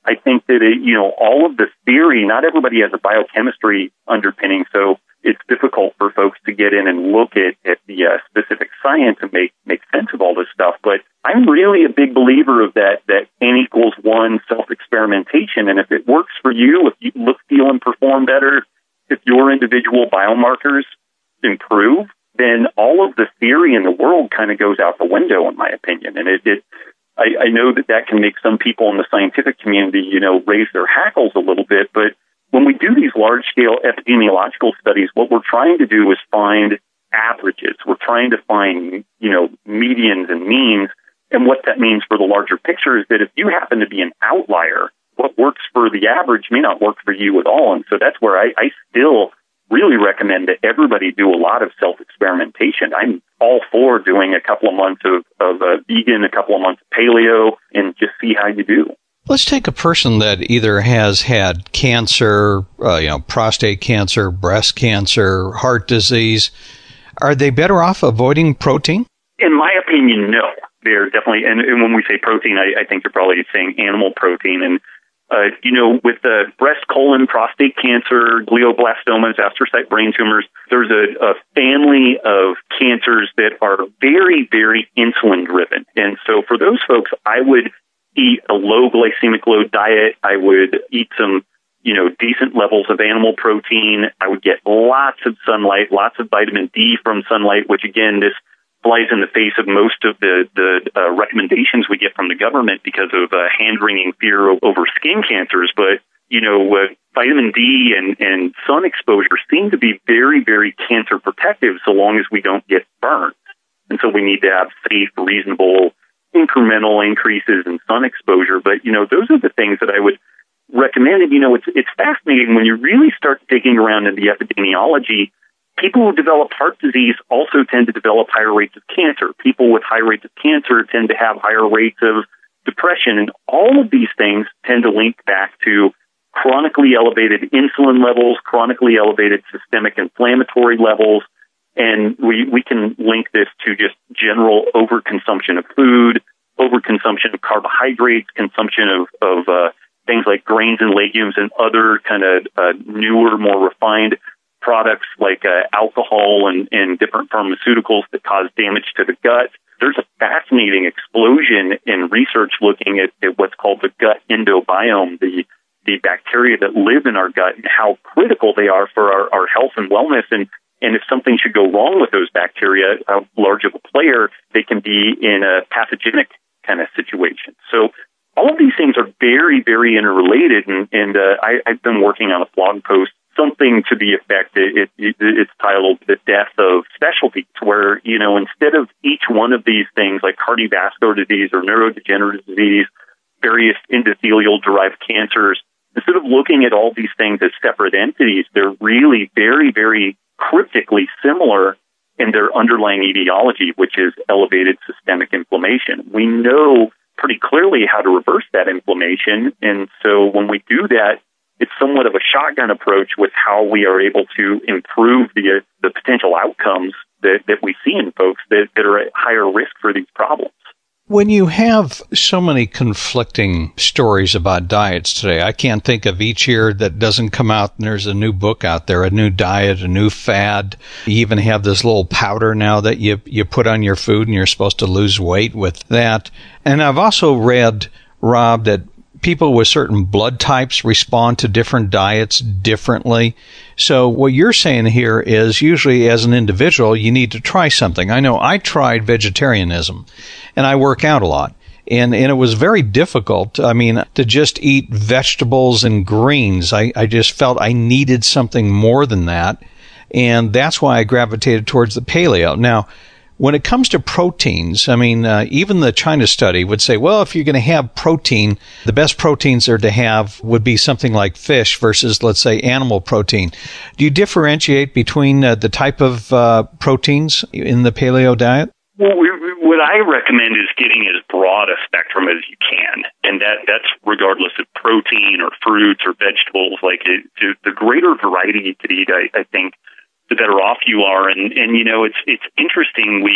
I think that, it, you know, all of the theory, not everybody has a biochemistry underpinning, so it's difficult for folks to get in and look at, at the uh, specific science and make, make sense of all this stuff. But I'm really a big believer of that, that N equals one self-experimentation. And if it works for you, if you look, feel, and perform better, if your individual biomarkers improve, then all of the theory in the world kind of goes out the window, in my opinion. And it, it I, I know that that can make some people in the scientific community, you know, raise their hackles a little bit, but when we do these large-scale epidemiological studies, what we're trying to do is find averages. We're trying to find, you know, medians and means. And what that means for the larger picture is that if you happen to be an outlier, what works for the average may not work for you at all. And so that's where I, I still really recommend that everybody do a lot of self-experimentation. I'm all for doing a couple of months of, of uh, vegan, a couple of months of paleo, and just see how you do. Let's take a person that either has had cancer, uh, you know, prostate cancer, breast cancer, heart disease. Are they better off avoiding protein? In my opinion, no. They're definitely, and, and when we say protein, I, I think you're probably saying animal protein. And, uh, you know, with the breast, colon, prostate cancer, glioblastomas, astrocyte brain tumors, there's a, a family of cancers that are very, very insulin-driven. And so for those folks, I would eat a low glycemic load diet. I would eat some, you know, decent levels of animal protein. I would get lots of sunlight, lots of vitamin D from sunlight, which again, this flies in the face of most of the, the uh, recommendations we get from the government because of uh, hand-wringing fear over skin cancers. But, you know, uh, vitamin D and, and sun exposure seem to be very, very cancer protective so long as we don't get burned. And so we need to have safe, reasonable, incremental increases in sun exposure. But, you know, those are the things that I would recommend. And, you know, it's, it's fascinating when you really start digging around in the epidemiology. People who develop heart disease also tend to develop higher rates of cancer. People with high rates of cancer tend to have higher rates of depression. And all of these things tend to link back to chronically elevated insulin levels, chronically elevated systemic inflammatory levels. And we, we can link this to just general overconsumption of food, overconsumption of carbohydrates, consumption of, of uh, things like grains and legumes and other kind of uh, newer, more refined products like uh, alcohol and, and different pharmaceuticals that cause damage to the gut. There's a fascinating explosion in research looking at, at what's called the gut endobiome, the the bacteria that live in our gut and how critical they are for our, our health and wellness. And And if something should go wrong with those bacteria, how large of a player, they can be in a pathogenic kind of situation. So all of these things are very, very interrelated. And, and uh, I, I've been working on a blog post, something to the effect, it, it, it's titled The Death of Specialties, where, you know, instead of each one of these things like cardiovascular disease or neurodegenerative disease, various endothelial-derived cancers, instead of looking at all these things as separate entities, they're really very, very cryptically similar in their underlying etiology, which is elevated systemic inflammation. We know pretty clearly how to reverse that inflammation, and so when we do that, it's somewhat of a shotgun approach with how we are able to improve the uh, the potential outcomes that, that we see in folks that, that are at higher risk for these problems. When you have so many conflicting stories about diets today, I can't think of each year that doesn't come out and there's a new book out there, a new diet, a new fad. You even have this little powder now that you, you put on your food and you're supposed to lose weight with that. And I've also read, Rob, that people with certain blood types respond to different diets differently. So what you're saying here is usually as an individual, you need to try something. I know I tried vegetarianism and I work out a lot. And, and it was very difficult. I mean, to just eat vegetables and greens. I, I just felt I needed something more than that. And that's why I gravitated towards the paleo. Now, when it comes to proteins, I mean, uh, even the China study would say, well, if you're going to have protein, the best proteins are to have would be something like fish versus, let's say, animal protein. Do you differentiate between uh, the type of uh, proteins in the paleo diet? Well, we, what I recommend is getting as broad a spectrum as you can, and that, that's regardless of protein or fruits or vegetables. Like it, the greater variety you could eat, I, I think, the better off you are. And, and, you know, it's, it's interesting. We,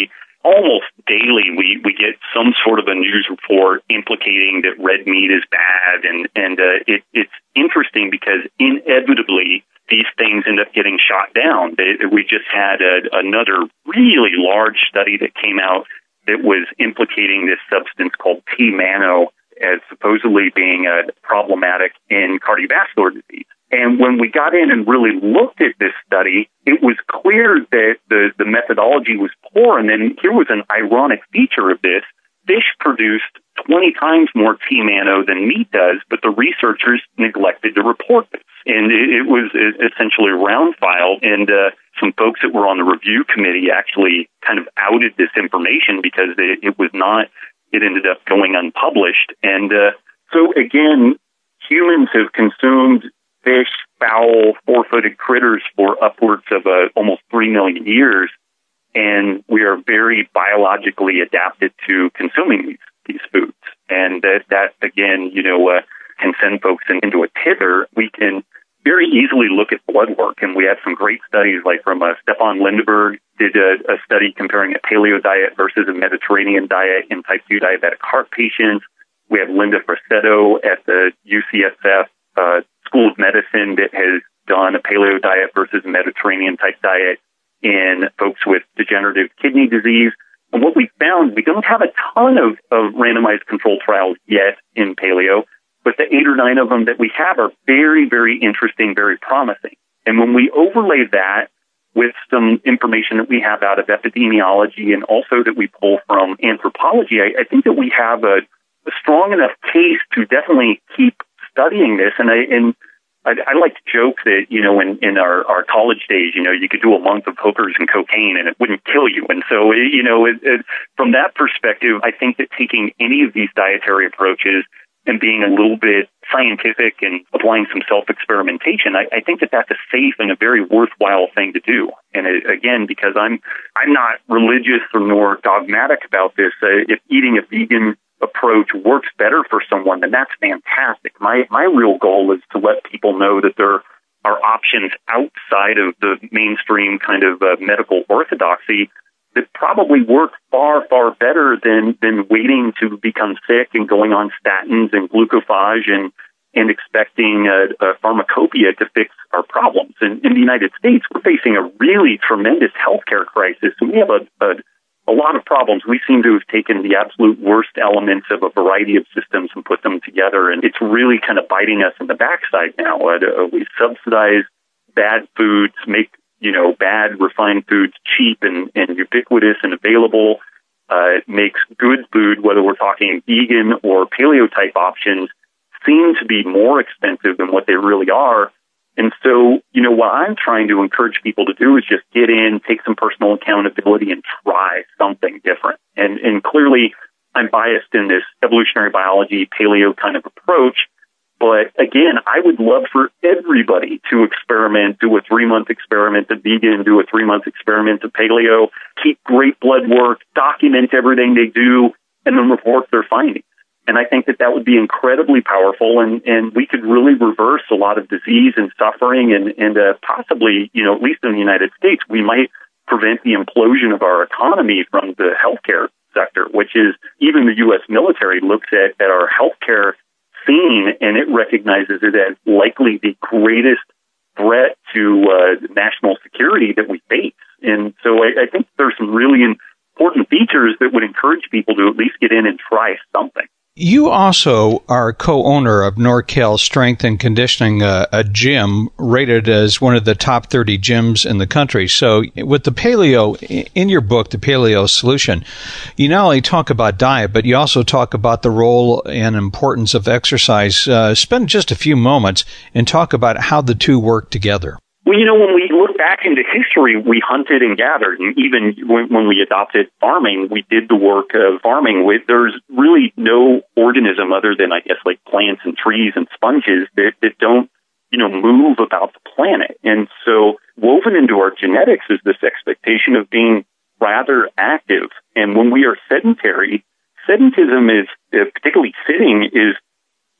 almost daily we, we get some sort of a news report implicating that red meat is bad. And, and uh, it, it's interesting because inevitably these things end up getting shot down. They, we just had a, another really large study that came out that was implicating this substance called T-mannose as supposedly being uh, problematic in cardiovascular disease. And when we got in and really looked at this study, it was clear that the, the methodology was poor. And then here was an ironic feature of this. Fish produced twenty times more T-mannose than meat does, but the researchers neglected to report this. And it, it was essentially round-filed, and uh, some folks that were on the review committee actually kind of outed this information because it, it was not, it ended up going unpublished. And uh, so, again, humans have consumed fish, fowl, four-footed critters for upwards of uh, almost three million years, and we are very biologically adapted to consuming these, these foods. And that, that again, you know, uh, can send folks in, into a tither. We can very easily look at blood work, and we have some great studies, like from uh, Stefan Lindeberg did a, a study comparing a paleo diet versus a Mediterranean diet in type two diabetic heart patients. We have Linda Frassetto at the U C S F uh, School of Medicine that has done a paleo diet versus a Mediterranean type diet in folks with degenerative kidney disease. And what we found, we don't have a ton of, of randomized controlled trials yet in paleo, but the eight or nine of them that we have are very, very interesting, very promising. And when we overlay that with some information that we have out of epidemiology and also that we pull from anthropology, I, I think that we have a, a strong enough case to definitely keep studying this. And I, and I, I like to joke that, you know, in, in our, our college days, you know, you could do a month of hookers and cocaine and it wouldn't kill you. And so, you know, it, it, from that perspective, I think that taking any of these dietary approaches and being a little bit scientific and applying some self-experimentation, I, I think that that's a safe and a very worthwhile thing to do. And it, again, because I'm I'm not religious or nor dogmatic about this, uh, if eating a vegan approach works better for someone, then that's fantastic. My my real goal is to let people know that there are options outside of the mainstream kind of uh, medical orthodoxy that probably work far, far better than, than waiting to become sick and going on statins and glucophage and, and expecting a, a pharmacopoeia to fix our problems. In, in the United States, we're facing a really tremendous healthcare crisis. And we have a, a, a lot of problems. We seem to have taken the absolute worst elements of a variety of systems and put them together. And it's really kind of biting us in the backside now. Uh, we subsidize bad foods, make you know, bad refined foods cheap and, and ubiquitous and available. Uh, it makes good food, whether we're talking vegan or paleo type options, seem to be more expensive than what they really are. And so, you know, what I'm trying to encourage people to do is just get in, take some personal accountability and try something different. And, and clearly I'm biased in this evolutionary biology, paleo kind of approach. But again, I would love for everybody to experiment, do a three-month experiment of vegan, do a three-month experiment of paleo, keep great blood work, document everything they do, and then report their findings. And I think that that would be incredibly powerful, and, and we could really reverse a lot of disease and suffering, and, and uh, possibly, you know, at least in the United States, we might prevent the implosion of our economy from the healthcare sector, which is even the U S military looks at, at our healthcare scene, and it recognizes it as likely the greatest threat to uh, national security that we face. And so I, I think there's some really important features that would encourage people to at least get in and try something. You also are co-owner of NorCal Strength and Conditioning, uh, a gym rated as one of the top thirty gyms in the country. So with the paleo, in your book, The Paleo Solution, you not only talk about diet, but you also talk about the role and importance of exercise. Uh, spend just a few moments and talk about how the two work together. Well, you know, when we look back into history, we hunted and gathered, and even when, when we adopted farming, we did the work of farming. With there's really no organism other than, I guess, like plants and trees and sponges that, that don't, you know, move about the planet. And so woven into our genetics is this expectation of being rather active. And when we are sedentary, sedentism is, uh, particularly sitting, is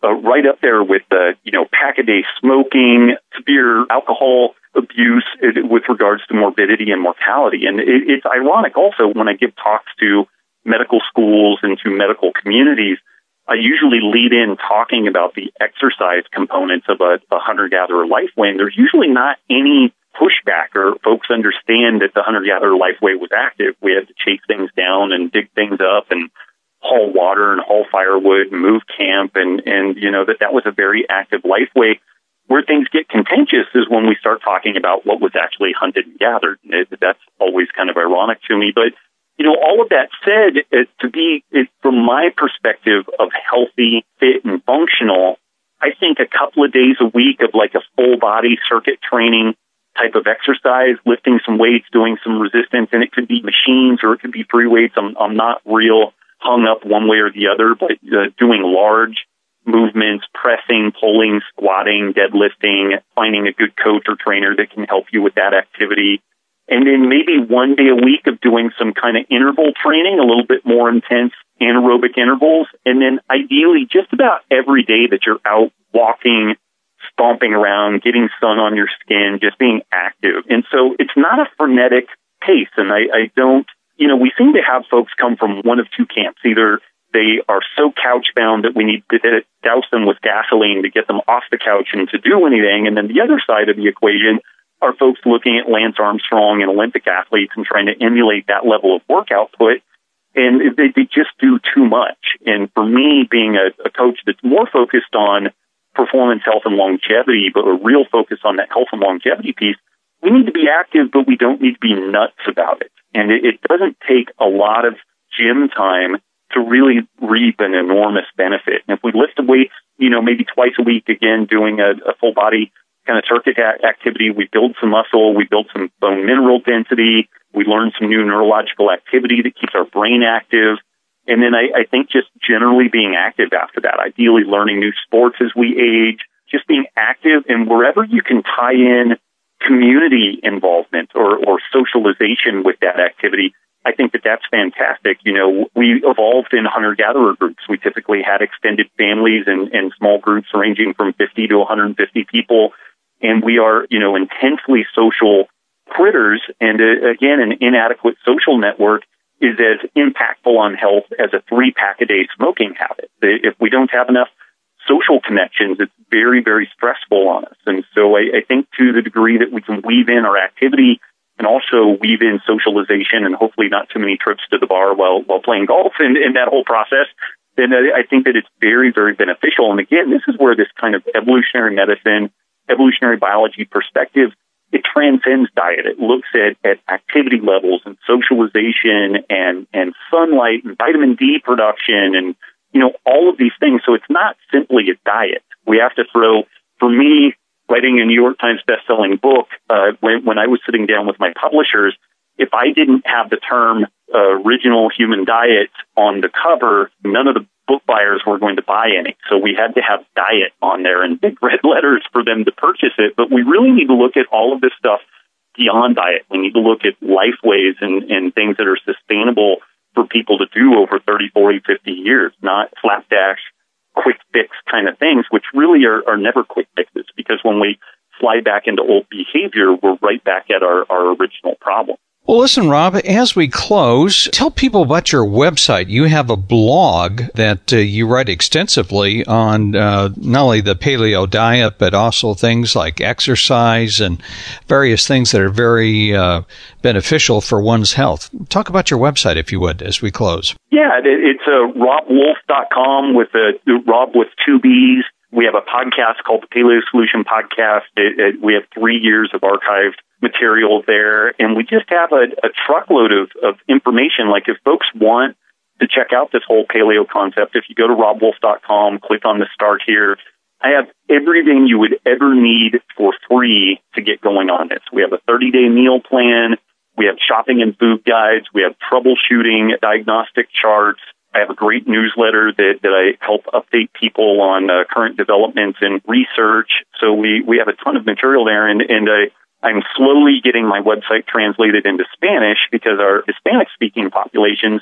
uh, right up there with the, you know, pack-a-day smoking, severe alcohol abuse it, with regards to morbidity and mortality. And it, it's ironic also when I give talks to medical schools and to medical communities, I usually lead in talking about the exercise components of a, a hunter-gatherer lifeway, and there's usually not any pushback or folks understand that the hunter-gatherer lifeway was active. We had to chase things down and dig things up and haul water and haul firewood and move camp, and, and you know, that that was a very active lifeway. Where things get contentious is when we start talking about what was actually hunted and gathered. It, that's always kind of ironic to me, but you know, all of that said, it, to be, it, from my perspective of healthy, fit, and functional, I think a couple of days a week of like a full body circuit training type of exercise, lifting some weights, doing some resistance, and it could be machines or it could be free weights. I'm, I'm not real hung up one way or the other, but uh, doing large movements, pressing, pulling, squatting, deadlifting, finding a good coach or trainer that can help you with that activity. And then maybe one day a week of doing some kind of interval training, a little bit more intense anaerobic intervals. And then ideally just about every day that you're out walking, stomping around, getting sun on your skin, just being active. And so it's not a frenetic pace. And I, I don't, you know, we seem to have folks come from one of two camps. Either they are so couch bound that we need to douse them with gasoline to get them off the couch and to do anything. And then the other side of the equation are folks looking at Lance Armstrong and Olympic athletes and trying to emulate that level of work output, and they, they just do too much. And for me, being a, a coach that's more focused on performance, health, and longevity, but a real focus on that health and longevity piece, we need to be active, but we don't need to be nuts about it. And it, it doesn't take a lot of gym time to really reap an enormous benefit. And if we lift the weights, you know, maybe twice a week, again, doing a, a full body kind of circuit activity, we build some muscle, we build some bone mineral density, we learn some new neurological activity that keeps our brain active. And then I, I think just generally being active after that, ideally learning new sports as we age, just being active, and wherever you can tie in community involvement or, or socialization with that activity, I think that that's fantastic. You know, we evolved in hunter-gatherer groups. We typically had extended families and, and small groups ranging from fifty to one hundred fifty people. And we are, you know, intensely social critters. And uh, again, an inadequate social network is as impactful on health as a three pack a day smoking habit. If we don't have enough social connections, it's very, very stressful on us. And so I, I think to the degree that we can weave in our activity and also weave in socialization and hopefully not too many trips to the bar while, while playing golf and, and that whole process, then I think that it's very, very beneficial. And again, this is where this kind of evolutionary medicine, evolutionary biology perspective, it transcends diet. It looks at, at activity levels and socialization and, and sunlight and vitamin D production and, you know, all of these things. So it's not simply a diet. We have to throw, for me, writing a New York Times bestselling book, uh, when, when I was sitting down with my publishers, if I didn't have the term uh, original human diet on the cover, none of the book buyers were going to buy any. So we had to have diet on there in big red letters for them to purchase it. But we really need to look at all of this stuff beyond diet. We need to look at lifeways and, and things that are sustainable for people to do over thirty, forty, fifty years, not slapdash, quick fix kind of things, which really are, are never quick fixes, because when we slide back into old behavior, we're right back at our, our original problem. Well, listen, Rob, as we close, tell people about your website. You have a blog that uh, you write extensively on uh, not only the paleo diet, but also things like exercise and various things that are very uh, beneficial for one's health. Talk about your website, if you would, as we close. Yeah, it's uh, rob wolf dot com with a Rob with two B's. We have a podcast called the Paleo Solution Podcast. It, it, we have three years of archived material there, and we just have a, a truckload of, of information. Like if folks want to check out this whole paleo concept, if you go to rob wolf dot com, click on the Start Here, I have everything you would ever need for free to get going on this. We have a thirty-day meal plan. We have shopping and food guides. We have troubleshooting, diagnostic charts. I have a great newsletter that, that I help update people on uh, current developments and research. So we, we have a ton of material there, and, and I, I'm slowly getting my website translated into Spanish because our Hispanic-speaking populations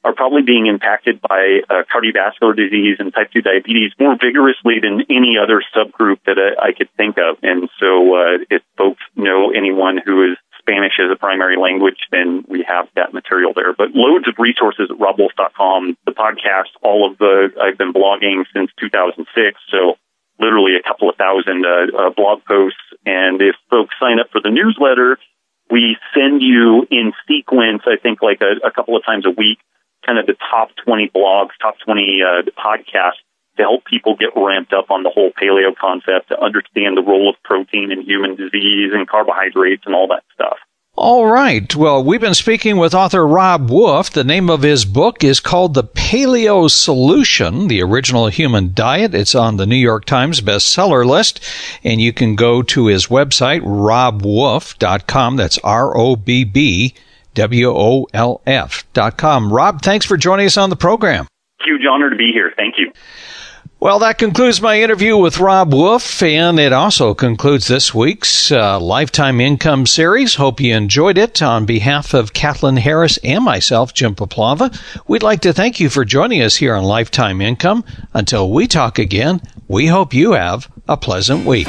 are probably being impacted by uh, cardiovascular disease and type two diabetes more vigorously than any other subgroup that I, I could think of. And so uh, if folks know anyone who is Spanish as a primary language, then we have that material there. But loads of resources at rob wolf dot com. The podcast, all of the, I've been blogging since two thousand six, so literally a couple of thousand uh, uh, blog posts. And if folks sign up for the newsletter, we send you in sequence, I think like a, a couple of times a week, kind of the top twenty blogs, top twenty uh, podcasts to help people get ramped up on the whole paleo concept, to understand the role of protein in human disease and carbohydrates and all that stuff. All right. Well, we've been speaking with author Rob Wolf. The name of his book is called The Paleo Solution, The Original Human Diet. It's on the New York Times bestseller list, and you can go to his website, rob wolf dot com. That's R O B B W O L F dot com. Rob, thanks for joining us on the program. Huge honor to be here. Thank you. Well, that concludes my interview with Rob Wolf, and it also concludes this week's uh, Lifetime Income series. Hope you enjoyed it. On behalf of Kathleen Harris and myself, Jim Poplava, we'd like to thank you for joining us here on Lifetime Income. Until we talk again, we hope you have a pleasant week.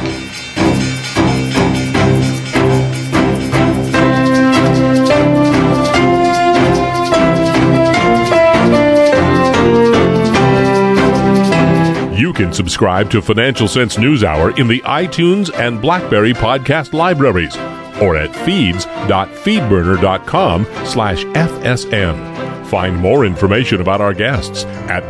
You can subscribe to Financial Sense NewsHour in the iTunes and BlackBerry podcast libraries or at feeds.feedburner.com slash FSN. Find more information about our guests at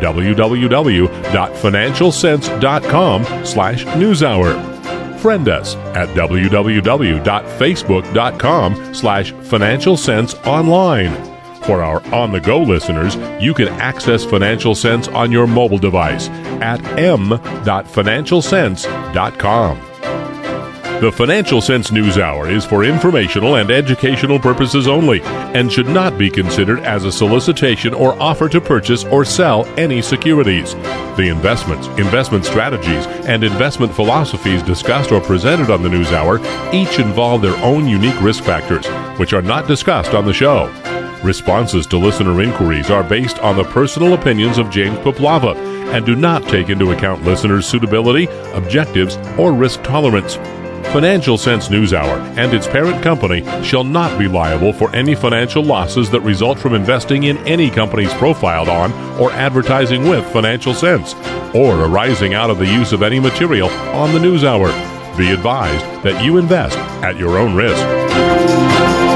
www.financialsense.com slash NewsHour. Friend us at www.facebook.com slash Financial Sense Online. For our on-the-go listeners, you can access Financial Sense on your mobile device at m dot financial sense dot com. The Financial Sense NewsHour is for informational and educational purposes only and should not be considered as a solicitation or offer to purchase or sell any securities. The investments, investment strategies, and investment philosophies discussed or presented on the NewsHour each involve their own unique risk factors, which are not discussed on the show. Responses to listener inquiries are based on the personal opinions of James Poplava and do not take into account listeners' suitability, objectives, or risk tolerance. Financial Sense NewsHour and its parent company shall not be liable for any financial losses that result from investing in any companies profiled on or advertising with Financial Sense, or arising out of the use of any material on the NewsHour. Be advised that you invest at your own risk.